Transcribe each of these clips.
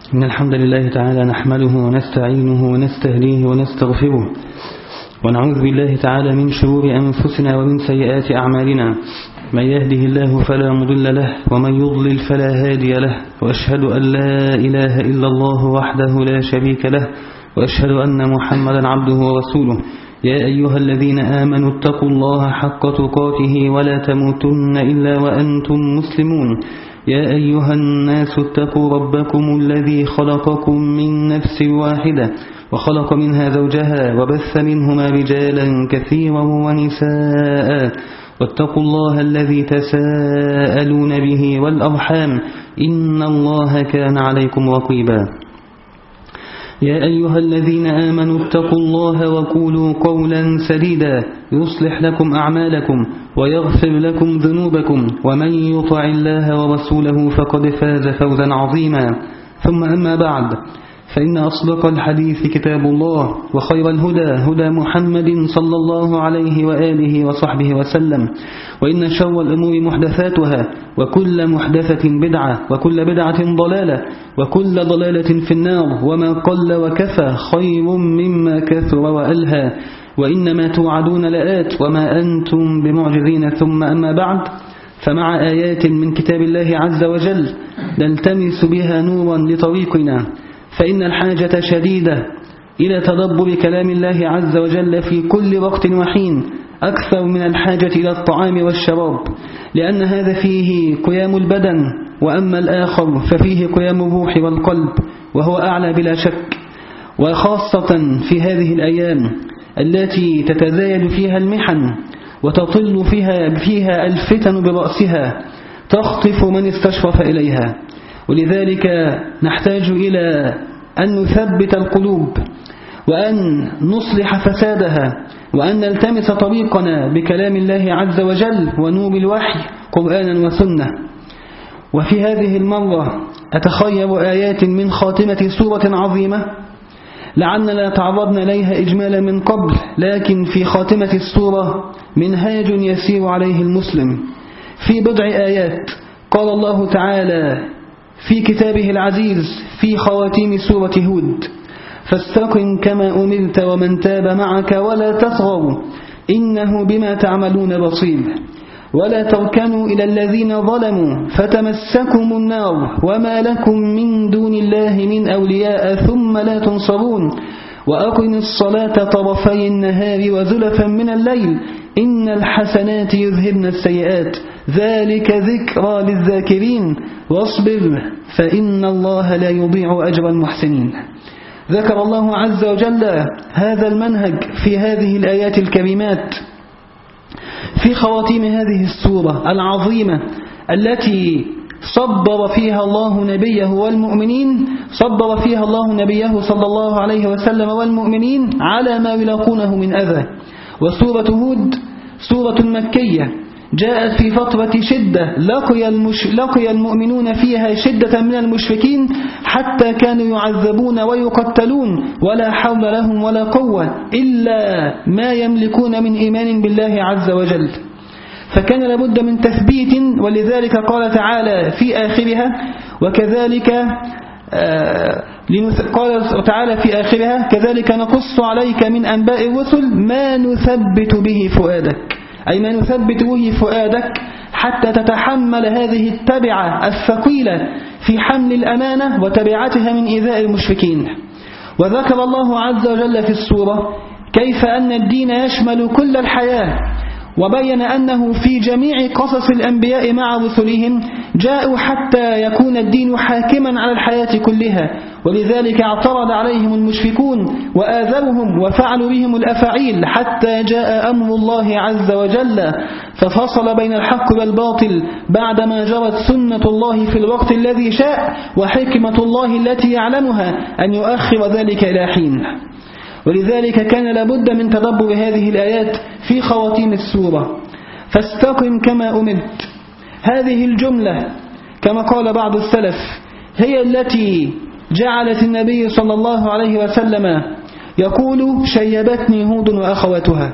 إن الحمد لله تعالى نحمده ونستعينه ونستهديه ونستغفره ونعوذ بالله تعالى من شرور أنفسنا ومن سيئات أعمالنا. من يهده الله فلا مضل له ومن يضلل فلا هادي له، وأشهد أن لا إله إلا الله وحده لا شريك له، وأشهد أن محمدا عبده ورسوله. يا أيها الذين آمنوا اتقوا الله حق تقاته ولا تموتن إلا وأنتم مسلمون. يا أيها الناس اتقوا ربكم الذي خلقكم من نفس واحدة وخلق منها زوجها وبث منهما رجالا كثيرا ونساء، واتقوا الله الذي تساءلون به والأرحام إن الله كان عليكم رقيبا. يا أيها الذين آمنوا اتقوا الله وقولوا قولا سديدا يصلح لكم أعمالكم ويغفر لكم ذنوبكم، ومن يطع الله ورسوله فقد فاز فوزا عظيما. ثم أما بعد، فإن أصدق الحديث كتاب الله، وخير الهدى هدى محمد صلى الله عليه وآله وصحبه وسلم، وإن شر الأمور محدثاتها، وكل محدثة بدعة، وكل بدعة ضلالة، وكل ضلالة في النار. وما قل وكفى خير مما كثر وألهى، وإنما توعدون لآت وما أنتم بمعجزين. ثم أما بعد، فمع آيات من كتاب الله عز وجل نلتمس بها نورا لطريقنا، فإن الحاجة شديدة إلى تدبر كلام الله عز وجل في كل وقت وحين، أكثر من الحاجة إلى الطعام والشراب، لأن هذا فيه قيام البدن، وأما الآخر ففيه قيام الروح والقلب، وهو أعلى بلا شك. وخاصة في هذه الأيام التي تتزايد فيها المحن وتطل فيها الفتن برأسها، تخطف من استشرف إليها. ولذلك نحتاج إلى أن نثبت القلوب، وأن نصلح فسادها، وأن نلتمس طريقنا بكلام الله عز وجل ونور الوحي قرآنا وسنة. وفي هذه المرة أتخير آيات من خاتمة سورة عظيمة لعلنا تعرضنا إليها إجمالا من قبل، لكن في خاتمة السورة منهاج يسير عليه المسلم. في بضع آيات قال الله تعالى في كتابه العزيز في خواتيم سورة هود: فاستقم كما أمرت ومن تاب معك ولا تصغروا إنه بما تعملون بصير ولا تركنوا إلى الذين ظلموا فتمسكم النار وما لكم من دون الله من أولياء ثم لا تنصرون وأقم الصلاة طرفي النهار وزلفا من الليل إن الحسنات يذهبن السيئات ذلك ذكرى للذاكرين واصبر فإن الله لا يضيع أجر المحسنين. ذكر الله عز وجل هذا المنهج في هذه الآيات الكريمات في خواتيم هذه السورة العظيمة التي صبر فيها الله نبيه والمؤمنين، صبر فيها الله نبيه صلى الله عليه وسلم والمؤمنين على ما يلاقونه من أذى. وسورة هود سورة مكية جاءت في فترة شدة لقي المؤمنون فيها شدة من المشركين حتى كانوا يعذبون ويقتلون ولا حول لهم ولا قوة إلا ما يملكون من إيمان بالله عز وجل، فكان لابد من تثبيت. ولذلك قال تعالى في آخرها وكذلك قال تعالى في آخرها كذلك نقص عليك من أنباء الرسل ما نثبت به فؤادك، أي ما نثبت به فؤادك حتى تتحمل هذه التبعة الثقيلة في حمل الأمانة وتبعتها من إيذاء المشركين. وذكر الله عز وجل في السورة كيف أن الدين يشمل كل الحياة، وبين أنه في جميع قصص الأنبياء مع رسلهم جاءوا حتى يكون الدين حاكما على الحياة كلها. ولذلك اعترض عليهم المشركون وآذوهم وفعلوا بهم الأفعيل حتى جاء أمر الله عز وجل ففصل بين الحق والباطل بعدما جرت سنة الله في الوقت الذي شاء وحكمة الله التي يعلمها أن يؤخر ذلك إلى حين. ولذلك كان لابد من تدبر هذه الآيات في خواتيم السورة. فاستقم كما أمرت، هذه الجملة كما قال بعض السلف هي التي جعلت النبي صلى الله عليه وسلم يقول شيبتني هود وأخواتها،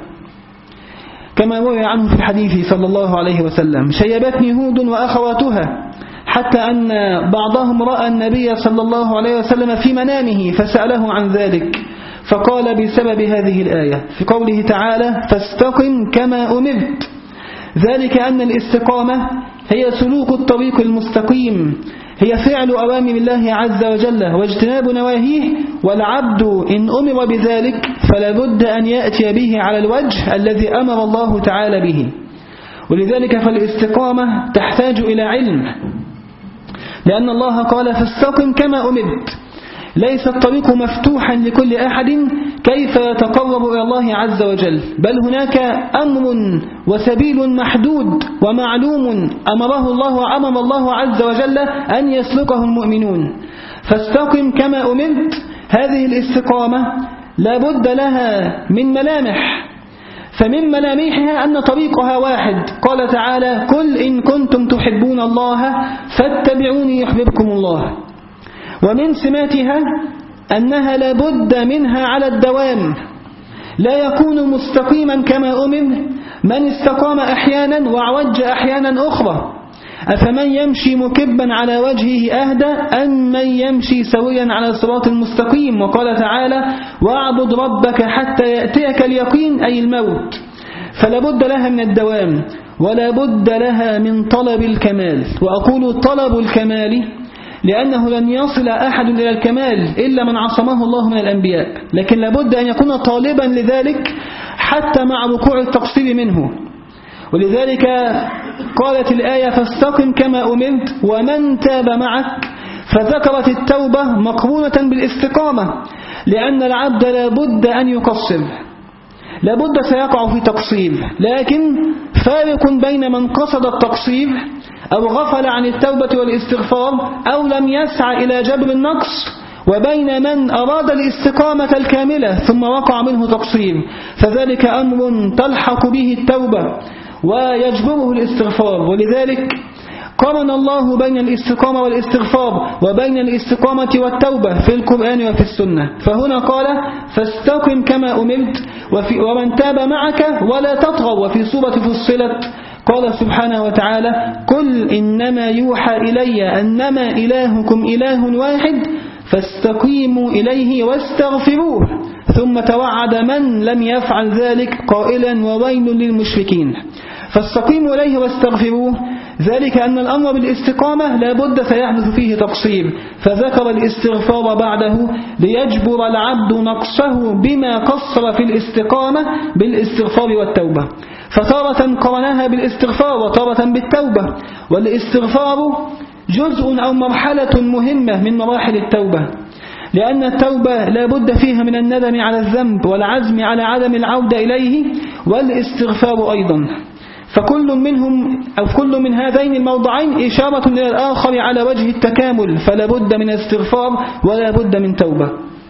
كما روي عنه في الحديث صلى الله عليه وسلم شيبتني هود وأخواتها حتى أن بعضهم رأى النبي صلى الله عليه وسلم في منامه فسأله عن ذلك، فقال بسبب هذه الآية في قوله تعالى فاستقم كما أمرت، ذلك أن الاستقامة هي سلوك الطريق المستقيم، هي فعل أوامر الله عز وجل واجتناب نواهيه، والعبد إن أمر بذلك فلا بد أن يأتي به على الوجه الذي أمر الله تعالى به. ولذلك فالاستقامة تحتاج إلى علم، لأن الله قال فاستقم كما أمرت، ليس الطريق مفتوحا لكل أحد كيف يتقرب إلى الله عز وجل، بل هناك أمر وسبيل محدود ومعلوم أمر الله عز وجل أن يسلكه المؤمنون. فاستقم كما أمرت، هذه الاستقامة لا بد لها من ملامح، فمن ملامحها أن طريقها واحد، قال تعالى قل إن كنتم تحبون الله فاتبعوني يحببكم الله. ومن سماتها أنها لا بد منها على الدوام، لا يكون مستقيما كما أمر من استقام أحيانا وعوج أحيانا أخرى. أفمن يمشي مكبا على وجهه أهدى أم من يمشي سويا على صراط المستقيم. وقال تعالى واعبد ربك حتى يأتيك اليقين أي الموت. فلا بد لها من الدوام ولا بد لها من طلب الكمال. وأقول طلب الكمال لأنه لن يصل أحد إلى الكمال إلا من عصمه الله من الأنبياء، لكن لابد أن يكون طالبا لذلك حتى مع وقوع التقصير منه. ولذلك قالت الآية فاستقم كما أمرت ومن تاب معك، فذكرت التوبة مقرونة بالاستقامة، لأن العبد لابد أن يقصر، لابد سيقع في تقصير، لكن فارق بين من قصد التقصير أو غفل عن التوبة والاستغفار أو لم يسعى إلى جبر النقص، وبين من أراد الاستقامة الكاملة ثم وقع منه تقصير، فذلك أمر تلحق به التوبة ويجبره الاستغفار. ولذلك قارن الله بين الاستقامة والاستغفار وبين الاستقامة والتوبة في القرآن وفي السنة. فهنا قال فاستقم كما أمرت ومن تاب معك ولا تطغوا. وفي سورة فصلت قال سبحانه وتعالى قل إنما يوحى إلي أنما إلهكم إله واحد فاستقيموا إليه واستغفروه، ثم توعد من لم يفعل ذلك قائلا وويل للمشركين. فاستقيموا إليه واستغفروه، ذلك أن الأمر بالاستقامة لا بد سيحدث فيه تقصير، فذكر الاستغفار بعده ليجبر العبد نقصه بما قصر في الاستقامة بالاستغفار والتوبة. فتارة قرنها بالاستغفار وتارة بالتوبة، والاستغفار جزء أو مرحلة مهمة من مراحل التوبة، لأن التوبة لا بد فيها من الندم على الذنب والعزم على عدم العودة إليه، والاستغفار أيضا. فكل منهم أو كل من هذين الموضعين إشارة إلى الآخر على وجه التكامل، فلا بد من استغفار ولا بد من توبة.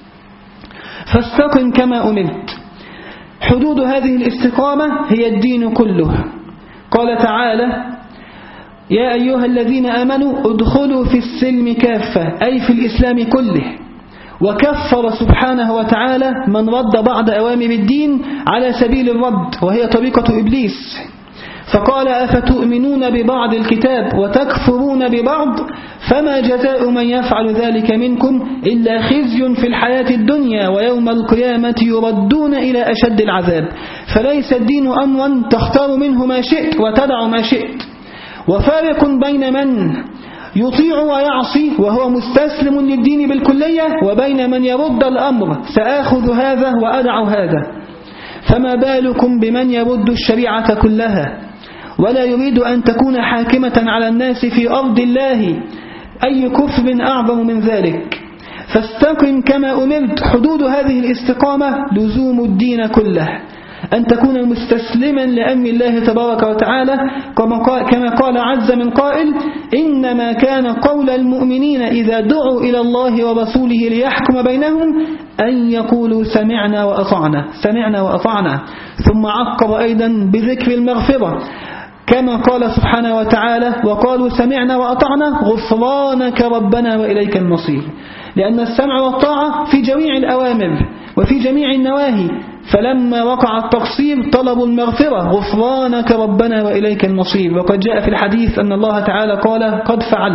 فاستقم كما أمرت، حدود هذه الاستقامة هي الدين كله. قال تعالى يا أيها الذين آمنوا ادخلوا في السلم كافة، أي في الإسلام كله. وكفر سبحانه وتعالى من رد بعض أوامر الدين على سبيل الرد، وهي طريقة إبليس، فقال أفتؤمنون ببعض الكتاب وتكفرون ببعض فما جزاء من يفعل ذلك منكم إلا خزي في الحياة الدنيا ويوم القيامة يردون إلى أشد العذاب. فليس الدين أمرا تختار منه ما شئت وتدع ما شئت. وفارق بين من يطيع ويعصي وهو مستسلم للدين بالكلية، وبين من يرد الأمر سآخذ هذا وأدع هذا. فما بالكم بمن يرد الشريعة كلها ولا يريد أن تكون حاكمة على الناس في أرض الله؟ أي كفر أعظم من ذلك؟ فاستقم كما أمرت، حدود هذه الاستقامة لزوم الدين كله، أن تكون مستسلما لأمر الله تبارك وتعالى، كما قال عز من قائل إنما كان قول المؤمنين إذا دعوا إلى الله ورسوله ليحكم بينهم أن يقولوا سمعنا وأطعنا، سمعنا وأطعنا. ثم عقب أيضا بذكر المغفرة كما قال سبحانه وتعالى وقالوا سمعنا وأطعنا غفرانك ربنا وإليك المصير. لأن السمع والطاعة في جميع الأوامر وفي جميع النواهي، فلما وقع التقصير طلبوا المغفرة غفرانك ربنا وإليك المصير. وقد جاء في الحديث أن الله تعالى قال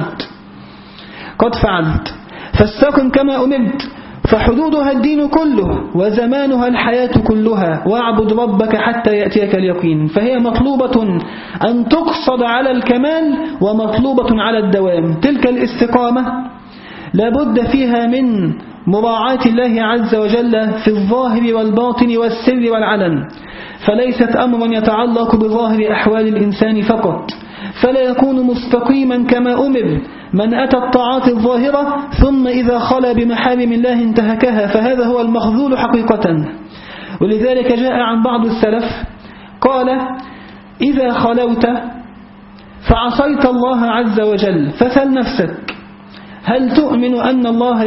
قد فعلت فاستقم كما أمرت فحدودها الدين كله وزمانها الحياة كلها واعبد ربك حتى يأتيك اليقين. فهي مطلوبة أن تقصد على الكمال ومطلوبة على الدوام. تلك الاستقامة لابد فيها من مراعاة الله عز وجل في الظاهر والباطن والسر والعلن، فليست أمرا يتعلق بظاهر أحوال الإنسان فقط، فلا يكون مستقيما كما أمر من أتى الطاعات الظاهرة ثم إذا خلا بمحارم الله انتهكها، فهذا هو المخذول حقيقة. ولذلك جاء عن بعض السلف قال: إذا خلوت فعصيت الله عز وجل فسل نفسك هل تؤمن أن الله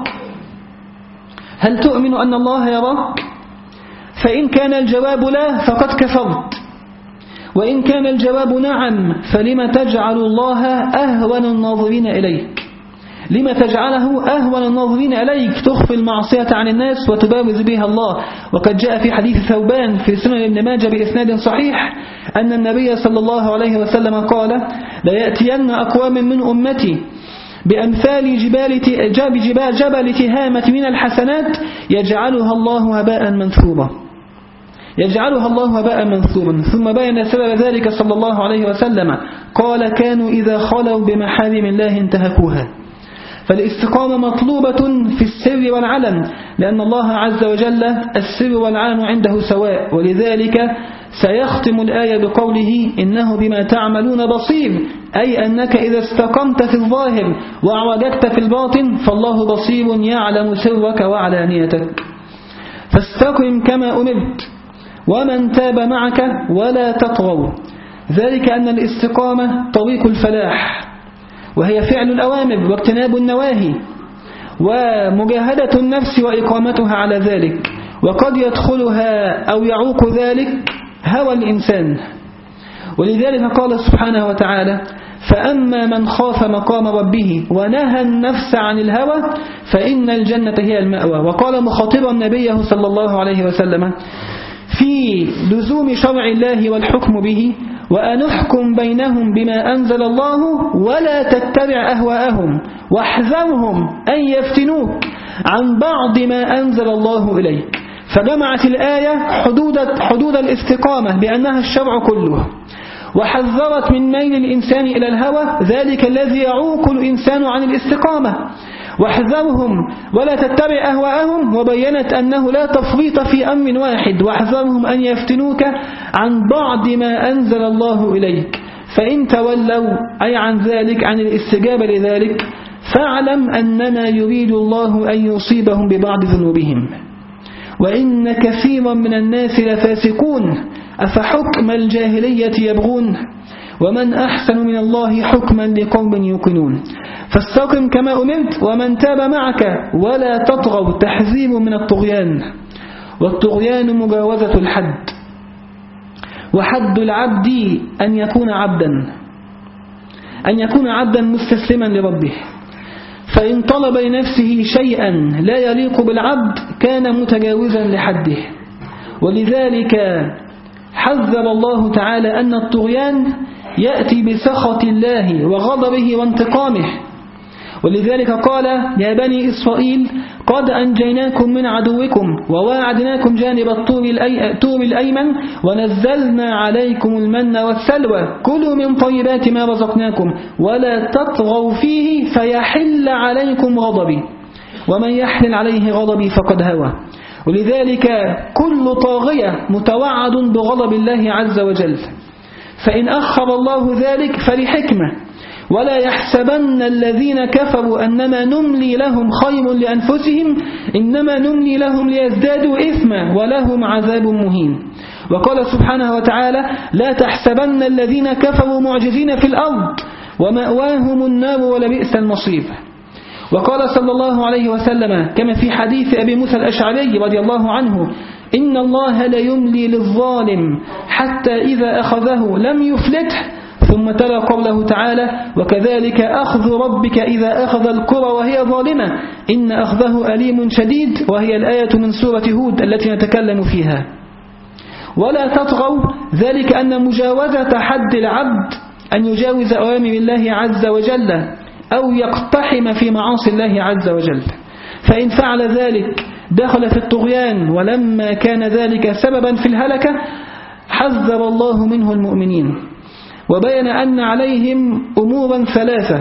يراك؟ فإن كان الجواب لا فقد كفرت، وإن كان الجواب نعم فلما تجعل الله أهون الناظرين إليك؟ لما تجعله أهون الناظرين إليك؟ تخفي المعصية عن الناس وتباوز بها الله. وقد جاء في حديث ثوبان في سنن ابن ماجه بإسناد صحيح أن النبي صلى الله عليه وسلم قال: ليأتين أقوام من أمتي بأمثال جبل تهامة من الحسنات يجعلها الله هباء منثورا. ثم بين سبب ذلك صلى الله عليه وسلم قال: كانوا إذا خلوا بمحارم الله انتهكوها. فالاستقامة مطلوبة في السر والعلن، لأن الله عز وجل السر والعلن عنده سواء. ولذلك سيختم الآية بقوله: إنه بما تعملون بصير، أي أنك إذا استقمت في الظاهر وعوجدت في الباطن فالله بصير يعلم سرك وعلانيتك. فاستقم كما أمرت ومن تاب معك ولا تطغوا. ذلك أن الاستقامة طريق الفلاح، وهي فعل الأوامر واجتناب النواهي ومجاهدة النفس وإقامتها على ذلك. وقد يدخلها أو يعوق ذلك هوى الإنسان. ولذلك قال سبحانه وتعالى: فأما من خاف مقام ربه ونهى النفس عن الهوى فإن الجنة هي المأوى. وقال مخاطبا نبيه صلى الله عليه وسلم في لزوم شرع الله والحكم به: وأن احكم بينهم بما أنزل الله ولا تتبع أهواءهم واحذرهم أن يفتنوك عن بعض ما أنزل الله إليك. فجمعت الآية حدود الاستقامة بأنها الشرع كله، وحذرت من ميل الإنسان إلى الهوى ذلك الذي يعوق الإنسان عن الاستقامة. واحذرهم ولا تتبع أهواءهم، وبينت أنه لا تفريط في أمر واحد: واحذرهم أن يفتنوك عن بعض ما أنزل الله إليك. فإن تولوا أي عن ذلك، عن الاستجابة لذلك، فاعلم أنما يريد الله أن يصيبهم ببعض ذنوبهم وإن كثيرا من الناس لفاسقون أفحكم الجاهلية يبغون ومن أحسن من الله حكما لقوم يوقنون. فاستقم كما أمرت ومن تاب معك ولا تطغوا. تحذير من الطغيان، والطغيان مجاوزة الحد. وحد العبد أن يكون عبدا مستسلما لربه، فإن طلب لنفسه شيئا لا يليق بالعبد كان متجاوزا لحده. ولذلك حذر الله تعالى أن الطغيان يأتي بسخط الله وغضبه وانتقامه. ولذلك قال: يا بني إسرائيل قد أنجيناكم من عدوكم وواعدناكم جانب الطور الأيمن ونزلنا عليكم المن والسلوى كلوا من طيبات ما رزقناكم ولا تطغوا فيه فيحل عليكم غضبي ومن يحلل عليه غضبي فقد هوى. ولذلك كل طاغية متوعد بغضب الله عز وجل، فإن أخر الله ذلك فلحكمة. ولا يحسبن الذين كفروا أنما نملي لهم خير لأنفسهم إنما نملي لهم ليزدادوا إثما ولهم عذاب مهين. وقال سبحانه وتعالى: لا تحسبن الذين كفروا معجزين في الأرض ومأواهم النار ولبئس المصير. وقال صلى الله عليه وسلم كما في حديث أبي موسى الأشعري رضي الله عنه: إن الله ليملي للظالم حتى إذا أخذه لم يفلته. ثم تلا قوله تعالى: وكذلك أخذ ربك إذا أخذ القرى وهي ظالمة إن أخذه أليم شديد، وهي الآية من سورة هود التي نتكلم فيها. ولا تطغوا، ذلك أن مجاوزة حد العبد أن يجاوز أوامر الله عز وجل أو يقتحم في معاصي الله عز وجل، فإن فعل ذلك دخل في الطغيان، ولما كان ذلك سببا في الهلكة حذر الله منه المؤمنين، وبين أن عليهم أمورا ثلاثة: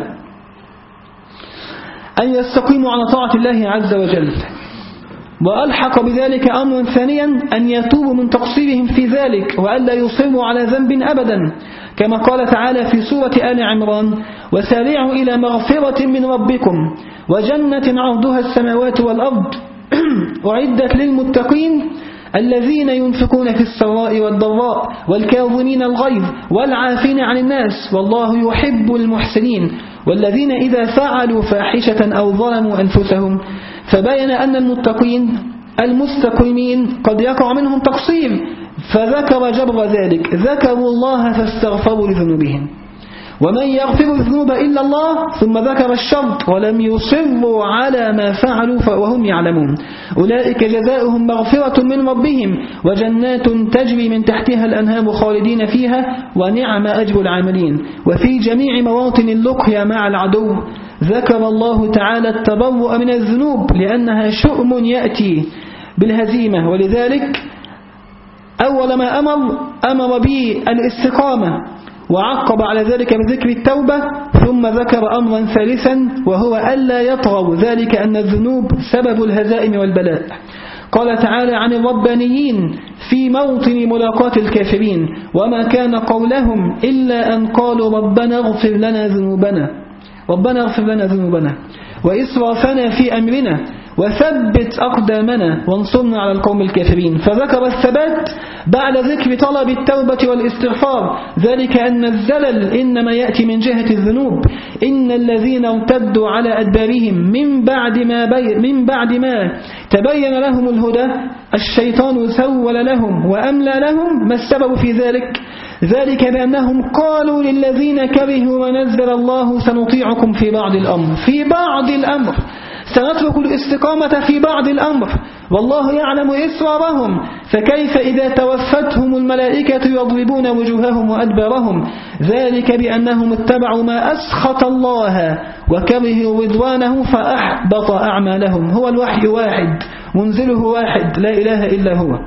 أن يستقيموا على طاعة الله عز وجل، وألحق بذلك أمر ثانيا أن يتوبوا من تقصيرهم في ذلك وألا يصروا على ذنب أبدا، كما قال تعالى في سورة آل عمران: وسارعوا إلى مغفرة من ربكم وجنة عرضها السماوات والأرض أعدت للمتقين الذين ينفقون في السراء والضراء والكاظمين الغيظ والعافين عن الناس والله يحب المحسنين والذين إذا فعلوا فاحشة أو ظلموا أنفسهم. فبين أن المتقين المستقيمين قد يقع منهم تقصير، فذكر جبر ذلك، ذكروا الله فاستغفروا لذنوبهم. ومن يغفر الذنوب إلا الله، ثم ذكر الشرط: ولم يصروا على ما فعلوا وهم يعلمون، أولئك جزاؤهم مغفرة من ربهم وجنات تجري من تحتها الأنهار خالدين فيها ونعم أجر العاملين. وفي جميع مواطن اللقيا مع العدو ذكر الله تعالى التبرؤ من الذنوب، لأنها شؤم يأتي بالهزيمة، ولذلك أول ما أمر به الاستقامة، وعقب على ذلك بذكر التوبة، ثم ذكر أمرا ثالثا وهو ألا يطغوا، ذلك أن الذنوب سبب الهزائم والبلاء. قال تعالى عن الربانيين في موطن ملاقاة الكافرين: وما كان قولهم إلا أن قالوا ربنا اغفر لنا ذنوبنا وإسرافنا في أمرنا وثبت أقدامنا وانصرنا على القوم الكافرين. فذكر الثبات بعد ذكر طلب التوبة والاستغفار، ذلك أن الزلل إنما يأتي من جهة الذنوب. إن الذين ارتدوا على أدبارهم من بعد ما تبين لهم الهدى الشيطان سول لهم وأملى لهم. ما السبب في ذلك بأنهم قالوا للذين كرهوا ونزل الله سنطيعكم في بعض الأمر سنترك الاستقامة في بعض الأمر والله يعلم إسرارهم، فكيف إذا توفتهم الملائكة يضربون وجوههم وأدبارهم. ذلك بأنهم اتبعوا ما أسخط الله وكرهوا رضوانه فأحبط أعمالهم. هو الوحي واحد، منزله واحد، لا إله إلا هو.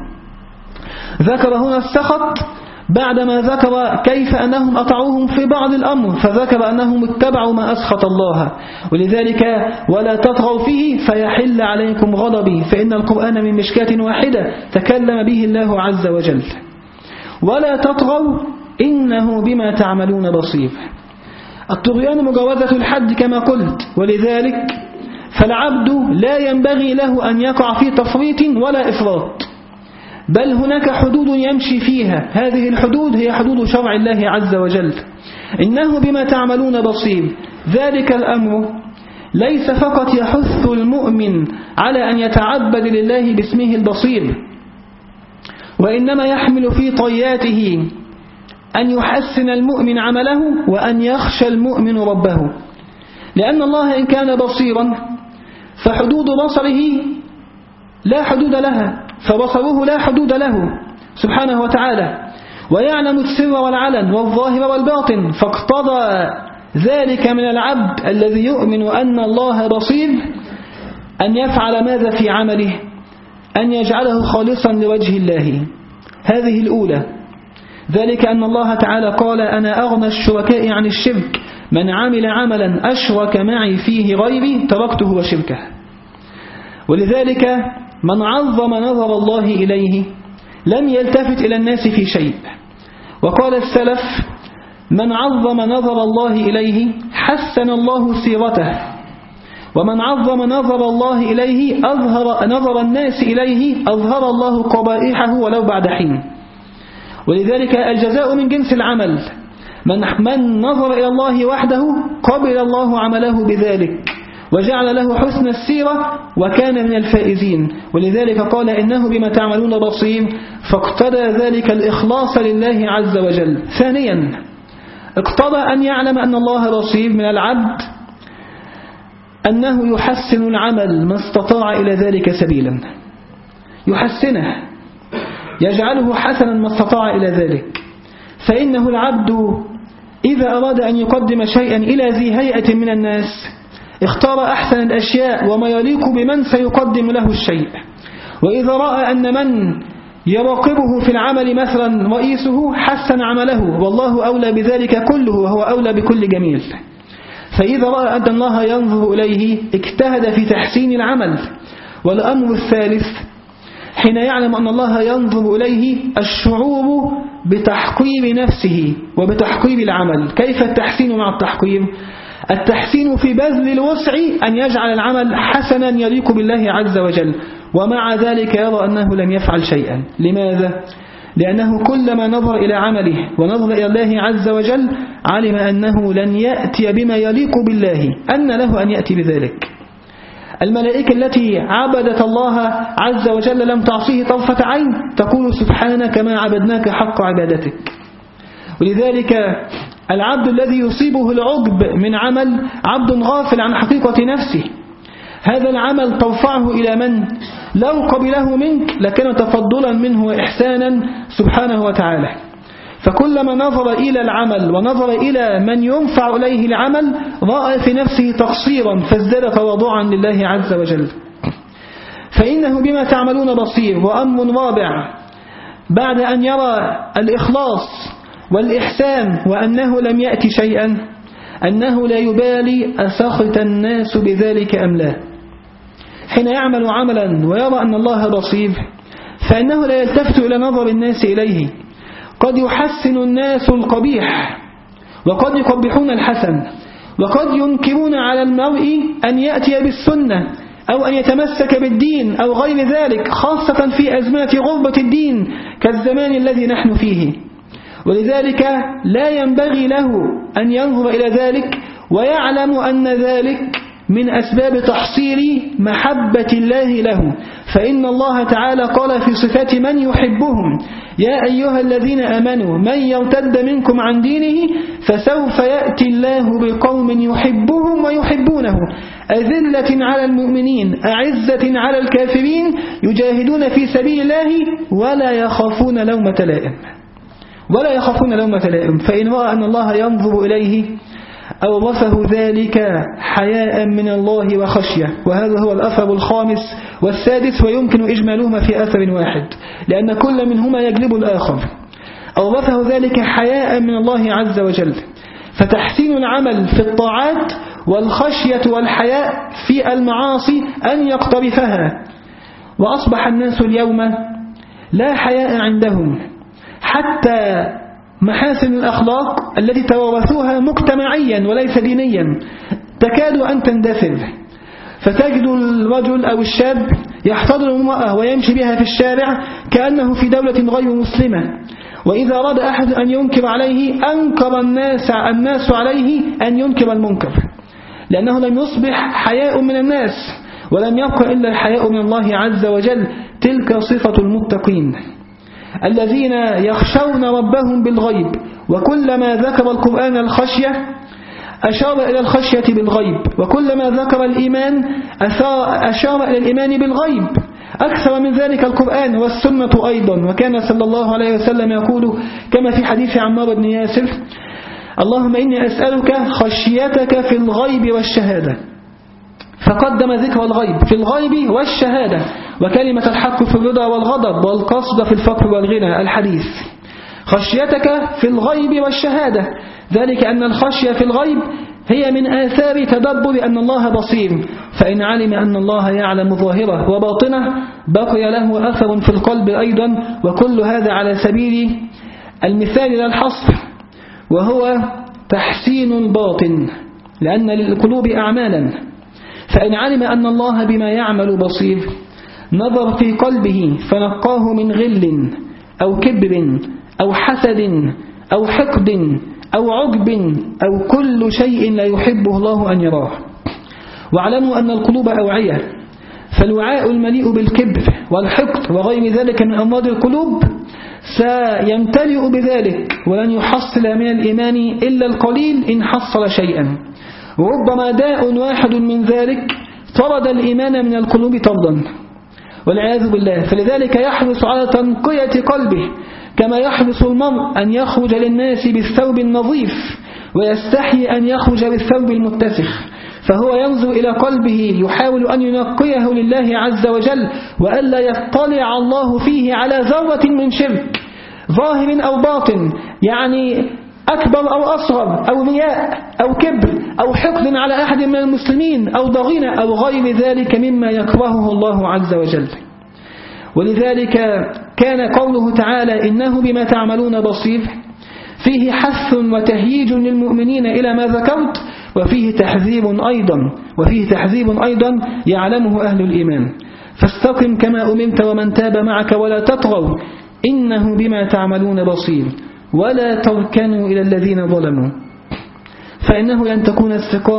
ذكر هنا السخط بعدما ذكر كيف أنهم أطعوهم في بعض الأمر، فذكر أنهم اتبعوا ما أسخط الله، ولذلك ولا تطغوا فيه فيحل عليكم غضبي، فإن القرآن من مشكاة واحدة تكلم به الله عز وجل. ولا تطغوا إنه بما تعملون بصير. الطغيان مجاوزة الحد كما قلت، ولذلك فالعبد لا ينبغي له أن يقع في تفريط ولا إفراط، بل هناك حدود يمشي فيها، هذه الحدود هي حدود شرع الله عز وجل. إنه بما تعملون بصير. ذلك الأمر ليس فقط يحث المؤمن على أن يتعبد لله باسمه البصير، وإنما يحمل في طياته أن يحسن المؤمن عمله وأن يخشى المؤمن ربه، لأن الله إن كان بصيرا فحدود بصره لا حدود لها، فبصره لا حدود له سبحانه وتعالى، ويعلم السر والعلن والظاهر والباطن، فاقتضى ذلك من العبد الذي يؤمن أن الله بصير أن يفعل ماذا في عمله؟ أن يجعله خالصا لوجه الله. هذه الأولى، ذلك أن الله تعالى قال: أنا أغنى الشركاء عن الشرك، من عمل عملا أشرك معي فيه غيري تركته وشركه. ولذلك من عظم نظر الله إليه لم يلتفت إلى الناس في شيء. وقال السلف: من عظم نظر الله إليه حسن الله سيرته، ومن عظم نظر الله إليه أظهر نظر الناس إليه أظهر الله قبائحه ولو بعد حين. ولذلك الجزاء من جنس العمل، من نظر إلى الله وحده قبل الله عمله بذلك وجعل له حسن السيرة وكان من الفائزين. ولذلك قال: إنه بما تعملون بصير، فاقتضى ذلك الإخلاص لله عز وجل. ثانيا، اقتضى أن يعلم أن الله بصير من العبد أنه يحسن العمل ما استطاع إلى ذلك سبيلا، يحسنه يجعله حسنا ما استطاع إلى ذلك. فإنه العبد إذا أراد أن يقدم شيئا إلى ذي هيئة من الناس اختار أحسن الأشياء وما يليق بمن سيقدم له الشيء. وإذا رأى أن من يراقبه في العمل مثلا رئيسه حسن عمله، والله أولى بذلك كله وهو أولى بكل جميل. فإذا رأى أن الله ينظر إليه اجتهد في تحسين العمل. والأمر الثالث حين يعلم أن الله ينظر إليه الشعور بتحقير نفسه وبتحقير العمل. كيف التحسين مع التحقير؟ التحسين في بذل الوسع أن يجعل العمل حسنا يليق بالله عز وجل، ومع ذلك يرى أنه لم يفعل شيئا. لماذا؟ لأنه كلما نظر إلى عمله ونظر إلى الله عز وجل علم أنه لن يأتي بما يليق بالله، أن له أن يأتي بذلك. الملائكة التي عبدت الله عز وجل لم تعصيه طرفة عين، تقول سبحانك ما عبدناك حق عبادتك. ولذلك العبد الذي يصيبه العجب من عمل عبد غافل عن حقيقة نفسه. هذا العمل ترفعه إلى من لو قبله منك لكان تفضلا منه وإحسانا سبحانه وتعالى. فكلما نظر إلى العمل ونظر إلى من ينفع إليه العمل رأى في نفسه تقصيرا فازداد تواضعا لله عز وجل. فإنه بما تعملون بصير. وأمر رابع بعد أن يرى الإخلاص والإحسان وأنه لم يأتي شيئا أنه لا يبالي أسخط الناس بذلك أم لا. حين يعمل عملا ويرى أن الله بصير فإنه لا يلتفت إلى نظر الناس إليه. قد يحسن الناس القبيح وقد يقبحون الحسن، وقد ينكرون على المرء أن يأتي بالسنة أو أن يتمسك بالدين أو غير ذلك، خاصة في أزمات غربة الدين كالزمان الذي نحن فيه. ولذلك لا ينبغي له أن ينظر إلى ذلك ويعلم أن ذلك من أسباب تحصيل محبة الله له. فإن الله تعالى قال في صفات من يحبهم: يا أيها الذين آمنوا من يرتد منكم عن دينه فسوف يأتي الله بقوم يحبهم ويحبونه أذلة على المؤمنين أعزة على الكافرين يجاهدون في سبيل الله ولا يخافون لومة لائم. ولا يخافون لومة لائم. فإن رأى أن الله ينظر إليه أورثه ذلك حياء من الله وخشية. وهذا هو الأثر الخامس والسادس، ويمكن إجمالهما في أثر واحد لأن كل منهما يجلب الآخر. أورثه ذلك حياء من الله عز وجل. فتحسين العمل في الطاعات والخشية والحياء في المعاصي أن يقترفها. وأصبح الناس اليوم لا حياء عندهم، حتى محاسن الأخلاق التي توارثوها مجتمعيا وليس دينيا تكاد أن تندثر. فتجد الرجل أو الشاب يحتضن المرأة ويمشي بها في الشارع كأنه في دولة غير مسلمة، وإذا أراد أحد أن ينكر عليه أنكر الناس عليه أن ينكر المنكر، لأنه لم يصبح حياء من الناس ولم يبقى إلا الحياء من الله عز وجل. تلك صفة المتقين الذين يخشون ربهم بالغيب. وكلما ذكر القرآن الخشية أشار إلى الخشية بالغيب، وكلما ذكر الإيمان أشار إلى الإيمان بالغيب. أكثر من ذلك القرآن والسنة أيضا. وكان صلى الله عليه وسلم يقول كما في حديث عمار بن ياسر: اللهم إني أسألك خشيتك في الغيب والشهادة. فقدم ذكر الغيب في الغيب والشهادة، وكلمة الحق في الرضا والغضب، والقصد في الفقر والغنى. الحديث خشيتك في الغيب والشهادة، ذلك أن الخشية في الغيب هي من آثار تدبر أن الله بصير، فإن علم أن الله يعلم ظاهره وباطنه بقي له أثر في القلب أيضا. وكل هذا على سبيل المثال لا الحصر، وهو تحسين الباطن، لأن للقلوب أعمالا. فإن علم أن الله بما يعمل بصير نظر في قلبه فنقاه من غل أو كبر أو حسد أو حقد أو عجب أو كل شيء لا يحبه الله أن يراه. واعلموا أن القلوب أوعية، فالوعاء المليء بالكبر والحقد وغير ذلك من أمراض القلوب سيمتلئ بذلك، ولن يحصل من الإيمان إلا القليل إن حصل شيئا. وربما داء واحد من ذلك طرد الإيمان من القلوب طردا والعياذ بالله. فلذلك يحرص على تنقية قلبه كما يحرص المرء أن يخرج للناس بالثوب النظيف ويستحي أن يخرج بالثوب المتسخ، فهو ينظر إلى قلبه يحاول أن ينقيه لله عز وجل وألا يطلع الله فيه على ذرة من شرك ظاهر أو باطن، يعني أكبر أو أصغر أو رياء أو كبر أو حقد على أحد من المسلمين أو ضغينة أو غير ذلك مما يكرهه الله عز وجل. ولذلك كان قوله تعالى إنه بما تعملون بصير فيه حث وتهييج للمؤمنين إلى ما ذكرت، وفيه تحذيب أيضا يعلمه أهل الإيمان. فاستقم كما أمرت ومن تاب معك ولا تطغوا إنه بما تعملون بصير ولا تركنوا إلى الذين ظلموا، فإنه لن تكون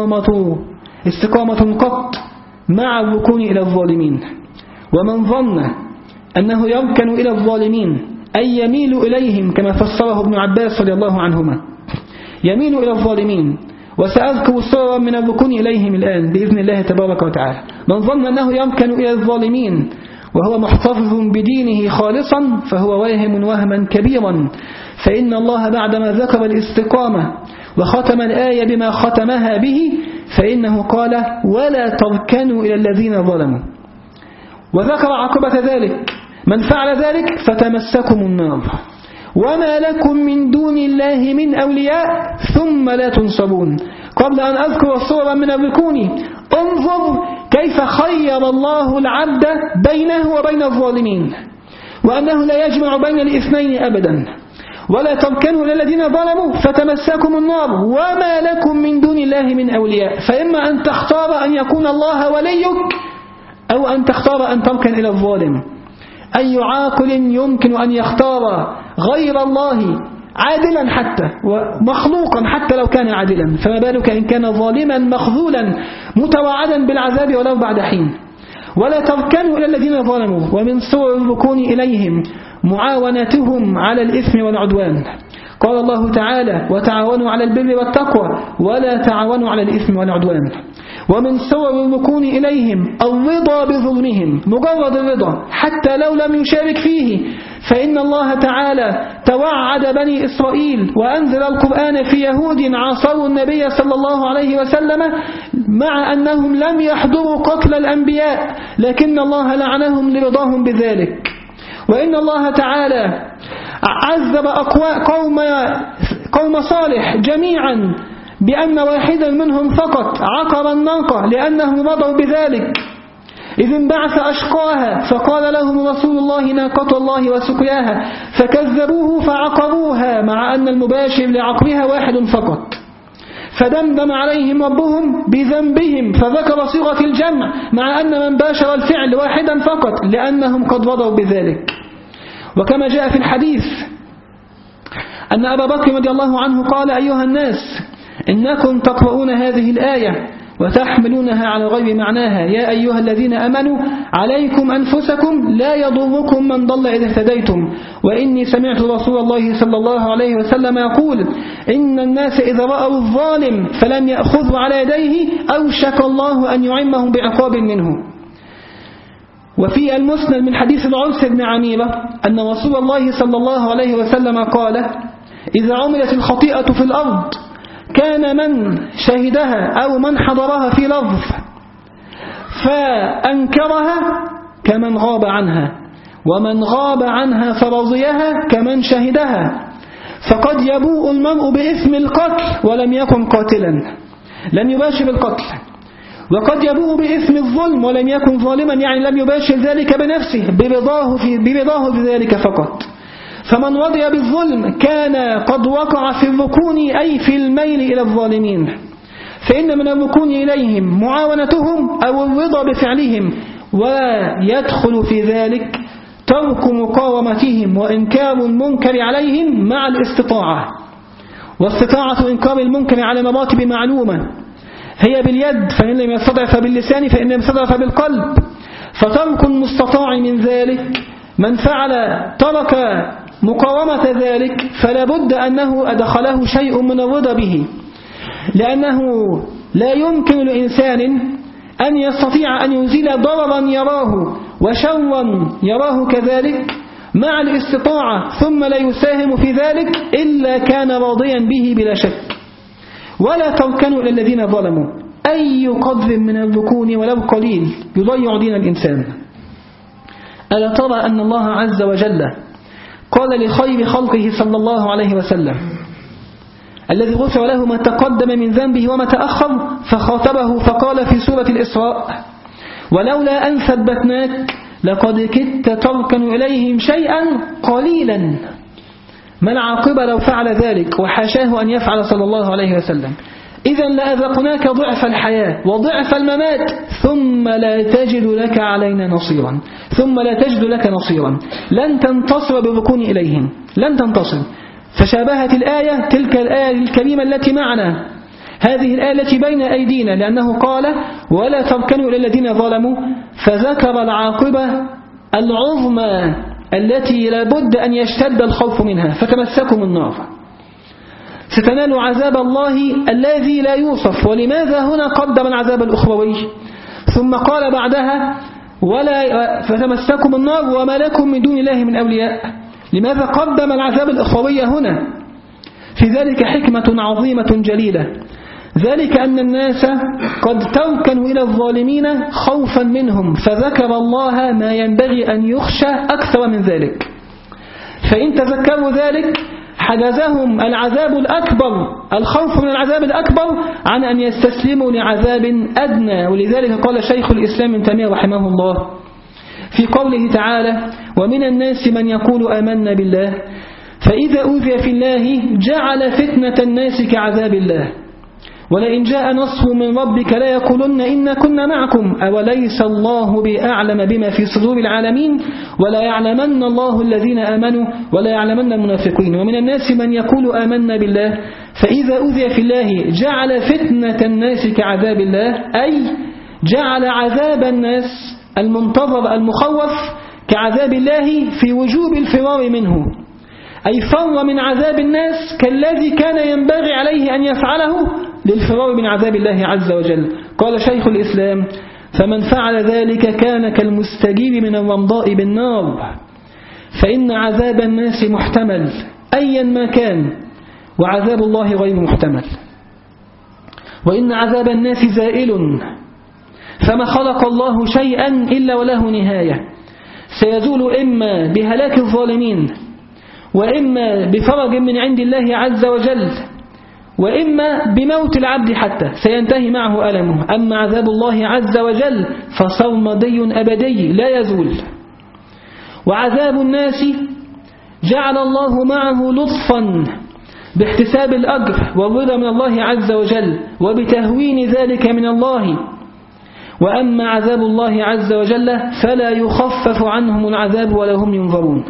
استقامة قط مع الركون إلى الظالمين. ومن ظن أنه يركن إلى الظالمين أي يميل إليهم كما فسره ابن عباس رضي الله عنهما، يميل إلى الظالمين، وسأذكر صورا من الركون إليهم الآن بإذن الله تبارك وتعالى. من ظن أنه يركن إلى الظالمين وهو محتفظ بدينه خالصا فهو واهم وهما كبيرا، فإن الله بعدما ذكر الاستقامة وختم الآية بما ختمها به فإنه قال ولا تركنوا إلى الذين ظلموا، وذكر عقبة ذلك من فعل ذلك فتمسكم النار وما لكم من دون الله من أولياء ثم لا تنصرون. قبل أن أذكر صورا من الركون انظر كيف خير الله العبد بينه وبين الظالمين، وأنه لا يجمع بين الاثنين أبدا. ولا تركنوا إلى الذين ظلموا فتمسكم النار وما لكم من دون الله من أولياء، فإما أن تختار أن يكون الله وليك أو أن تختار أن تركن إلى الظالم. أي عاقل يمكن أن يختار غير الله عادلا حتى ومخلوقا حتى لو كان عادلا، فما بالك إن كان ظالما مخذولا متوعدا بالعذاب ولو بعد حين. ولا تركنوا إلى الذين ظلموا، ومن صور الركون إليهم معاونتهم على الإثم والعدوان. قال الله تعالى وتعاونوا على البر والتقوى ولا تعاونوا على الإثم والعدوان. ومن صور الركون إليهم الرضا بظلمهم، مجرد الرضا حتى لو لم يشارك فيه، فإن الله تعالى توعد بني إسرائيل وأنزل القرآن في يهود عاصروا النبي صلى الله عليه وسلم مع أنهم لم يحضروا قتل الأنبياء، لكن الله لعنهم لرضاهم بذلك. وإن الله تعالى عذب قوم صالح جميعا بأن واحدا منهم فقط عقر الناقة لأنهم رضوا بذلك، إذ انبعث أشقاها فقال لهم رسول الله ناقة الله وسقياها فكذبوه فعقروها مع أن المباشر لعقرها واحد فقط، فدمدم عليهم ربهم بذنبهم فذكر صيغة الجمع مع أن من باشر الفعل واحدا فقط لأنهم قد رضوا بذلك. وكما جاء في الحديث أن أبا بكر رضي الله عنه قال أيها الناس إنكم تقرؤون هذه الآية وتحملونها على غير معناها، يا أيها الذين أمنوا عليكم أنفسكم لا يضركم من ضل إذا اهتديتم، وإني سمعت رسول الله صلى الله عليه وسلم يقول إن الناس إذا رأوا الظالم فلم يأخذوا على يديه أوشك الله أن يعمهم بعقاب منه. وفي المسند من حديث العرس بن عميرة أن رسول الله صلى الله عليه وسلم قال إذا عملت الخطيئة في الأرض كان من شهدها أو من حضرها في لفظ فأنكرها كمن غاب عنها، ومن غاب عنها فرضيها كمن شهدها، فقد يبوء المرء بإثم القتل ولم يكن قاتلا، لم يباشر القتل، وقد يبوء بإثم الظلم ولم يكن ظالما، يعني لم يباشر ذلك بنفسه برضاه بذلك فقط. فمن رضي بالظلم كان قد وقع في الركون أي في الميل إلى الظالمين، فإن من الركون إليهم معاونتهم أو الرضا بفعلهم، ويدخل في ذلك ترك مقاومتهم وإنكار المنكر عليهم مع الاستطاعة. واستطاعة إنكار المنكر على مراتب معلومة، هي باليد فإن لم يستطع فباللسان فإن لم يستطع فبالقلب، فترك المستطاع من ذلك من فعل ترك مقاومة ذلك فلا بد أنه أدخله شيء من الرضا به، لأنه لا يمكن لإنسان أن يستطيع أن يزيل ضررا يراه وشرا يراه كذلك مع الاستطاعة ثم لا يساهم في ذلك إلا كان راضيا به بلا شك. ولا تركنوا إلى الذين ظلموا، أي قدر من الركون ولو قليل يضيع دين الإنسان. ألا ترى أن الله عز وجل قال لخير خلقه صلى الله عليه وسلم الذي غفر له ما تقدم من ذنبه وما تأخر، فخاطبه فقال في سورة الإسراء: ولولا أن ثبتناك لقد كدت تركن إليهم شيئا قليلا. ما العاقبة لو فعل ذلك؟ وحاشاه أن يفعل صلى الله عليه وسلم. إذا لأذقناك ضعف الحياة وضعف الممات ثم لا تجد لك علينا نصيرا، ثم لا تجد لك نصيرا، لن تنتصر بالركون إليهم، لن تنتصر. فشابهت الآية تلك الآية الكريمة التي معنا هذه الآية التي بين أيدينا، لأنه قال: ولا تركنوا إلى الذين ظلموا، فذكر العاقبة العظمى التي لابد أن يشتد الخوف منها، فتمسكوا النار، ستنال عذاب الله الذي لا يوصف. ولماذا هنا قدم العذاب الأخروي ثم قال بعدها: ولا فتمسكوا النار وما لكم من دون الله من أولياء؟ لماذا قدم العذاب الأخروي هنا؟ في ذلك حكمة عظيمة جليلة، ذلك أن الناس قد تركنوا إلى الظالمين خوفا منهم، فذكر الله ما ينبغي أن يخشى أكثر من ذلك. فإن تذكروا ذلك حجزهم العذاب الأكبر، الخوف من العذاب الأكبر، عن أن يستسلموا لعذاب أدنى. ولذلك قال شيخ الإسلام ابن تيمية رحمه الله في قوله تعالى: ومن الناس من يقول آمنا بالله فإذا أوذي في الله جعل فتنة الناس كعذاب الله ولئن جاء نصر من ربك لا يقولن إنا كنا معكم أوليس الله بأعلم بما في صدور العالمين ولا يعلمن الله الذين آمنوا ولا يعلمن المنافقين. ومن الناس من يقول آمنا بالله فإذا أوذي في الله جعل فتنة الناس كعذاب الله، أي جعل عذاب الناس المنتظر المخوف كعذاب الله في وجوب الفرار منه، أي فر من عذاب الناس كالذي كان ينبغي عليه أن يفعله للفرار من عذاب الله عز وجل. قال شيخ الإسلام: فمن فعل ذلك كان كالمستجير من الرمضاء بالنار، فإن عذاب الناس محتمل أيا ما كان، وعذاب الله غير محتمل. وإن عذاب الناس زائل، فما خلق الله شيئا إلا وله نهاية، سيزول إما بهلاك الظالمين وإما بفرج من عند الله عز وجل وإما بموت العبد حتى سينتهي معه ألمه. أما عذاب الله عز وجل فصرمدي أبدي لا يزول. وعذاب الناس جعل الله معه لطفا باحتساب الأجر والرضا من الله عز وجل وبتهوين ذلك من الله. وأما عذاب الله عز وجل فلا يخفف عنهم العذاب ولا هم ينظرون.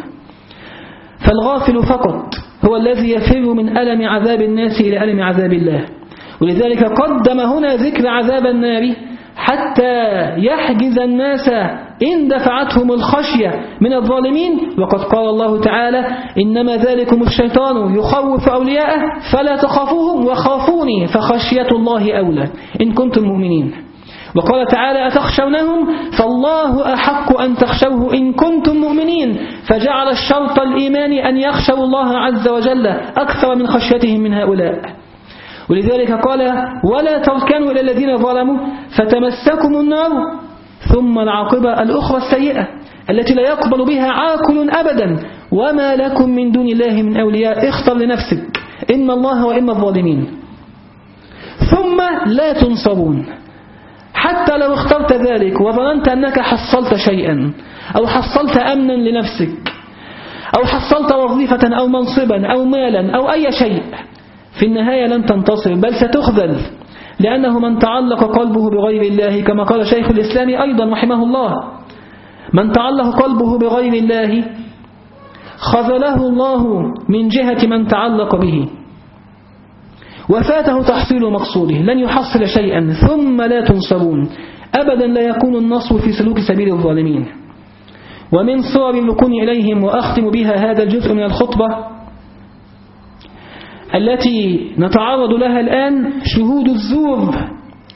فالغافل فقط هو الذي يفر من ألم عذاب الناس إلى ألم عذاب الله. ولذلك قدم هنا ذكر عذاب النار حتى يحجز الناس إن دفعتهم الخشية من الظالمين. وقد قال الله تعالى: إنما ذلكم الشيطان يخوف أولياءه فلا تخافوهم وخافوني فخشية الله أولى إن كنتم مؤمنين. وقال تعالى: أتخشونهم فالله أحق أن تخشوه إن كنتم مؤمنين، فجعل الشرط الإيمان أن يخشوا الله عز وجل أكثر من خشيتهم من هؤلاء. ولذلك قال: ولا تركنوا إلى الذين ظلموا فتمسكم النار. ثم العاقبة الأخرى السيئة التي لا يقبل بها عاقل أبدا: وما لكم من دون الله من أولياء. اختر لنفسك إما الله وإما الظالمين، ثم لا تنصرون. حتى لو اخترت ذلك وظننت أنك حصلت شيئا أو حصلت أمنا لنفسك أو حصلت وظيفة أو منصبا أو مالا أو أي شيء، في النهاية لن تنتصر بل ستخذل، لأنه من تعلق قلبه بغير الله كما قال شيخ الإسلام أيضا رحمه الله: من تعلق قلبه بغير الله خذله الله من جهة من تعلق به وفاته تحصيل مقصوده، لن يحصل شيئا. ثم لا تنصرون، أبدا لا يكون النصر في سلوك سبيل الظالمين. ومن صور الركون إليهم، وأختم بها هذا الجزء من الخطبة التي نتعرض لها الآن، شهود الزور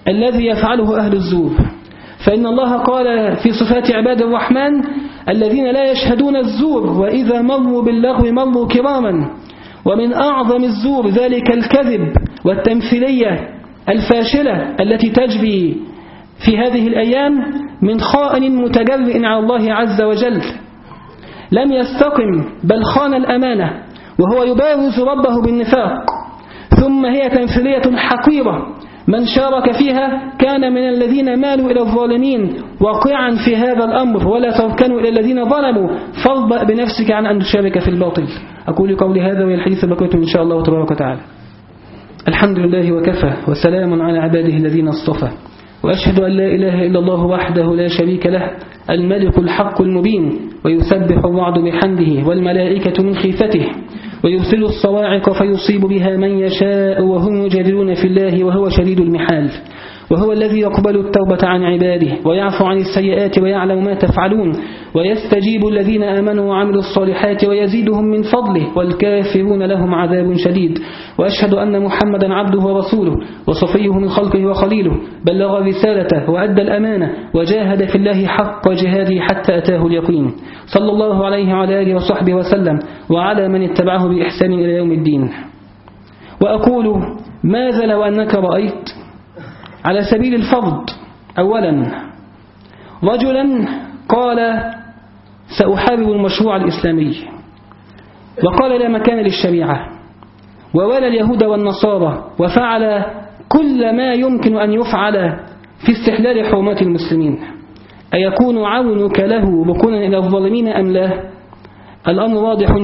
الذي يفعله أهل الزور. فإن الله قال في صفات عباد الرحمن الذين لا يشهدون الزور وإذا مروا باللغو مروا كراما. ومن أعظم الزور ذلك الكذب والتمثيلية الفاشلة التي تجري في هذه الأيام من خائن متجرئ على الله عز وجل لم يستقم بل خان الأمانة وهو يبارز ربه بالنفاق. ثم هي تمثيلية حقيرة من شارك فيها كان من الذين مالوا إلى الظالمين واقعا في هذا الأمر. ولا تركنوا إلى الذين ظلموا فاربأ بنفسك عن أن تشارك في الباطل. أقول قولي هذا والحديث بقيته إن شاء الله تبارك وتعالى. الحمد لله وكفى وسلام على عباده الذين اصطفى. وأشهد أن لا إله إلا الله وحده لا شريك له الملك الحق المبين. ويسبح الرعد بحمده والملائكة من خيفته ويرسل الصواعق فيصيب بها من يشاء وهم يجادلون في الله وهو شديد المحال. وهو الذي يقبل التوبة عن عباده ويعفو عن السيئات ويعلم ما تفعلون ويستجيب الذين آمنوا وعملوا الصالحات ويزيدهم من فضله والكافرون لهم عذاب شديد. وأشهد أن محمدا عبده ورسوله وصفيه من خلقه وخليله بلغ رسالته وأدى الأمانة وجاهد في الله حق جهاده حتى أتاه اليقين. صلى الله عليه وعلى آله وصحبه وسلم وعلى من اتبعه بإحسان إلى يوم الدين. وأقول ماذا لو أنك رأيت على سبيل الفرض أولا رجلا قال سأحارب المشروع الإسلامي وقال لا مكان للشريعة ووالى اليهود والنصارى وفعل كل ما يمكن أن يفعل في استحلال حرمات المسلمين، أيكون عونك له ركونا إلى الظالمين أم لا؟ الأمر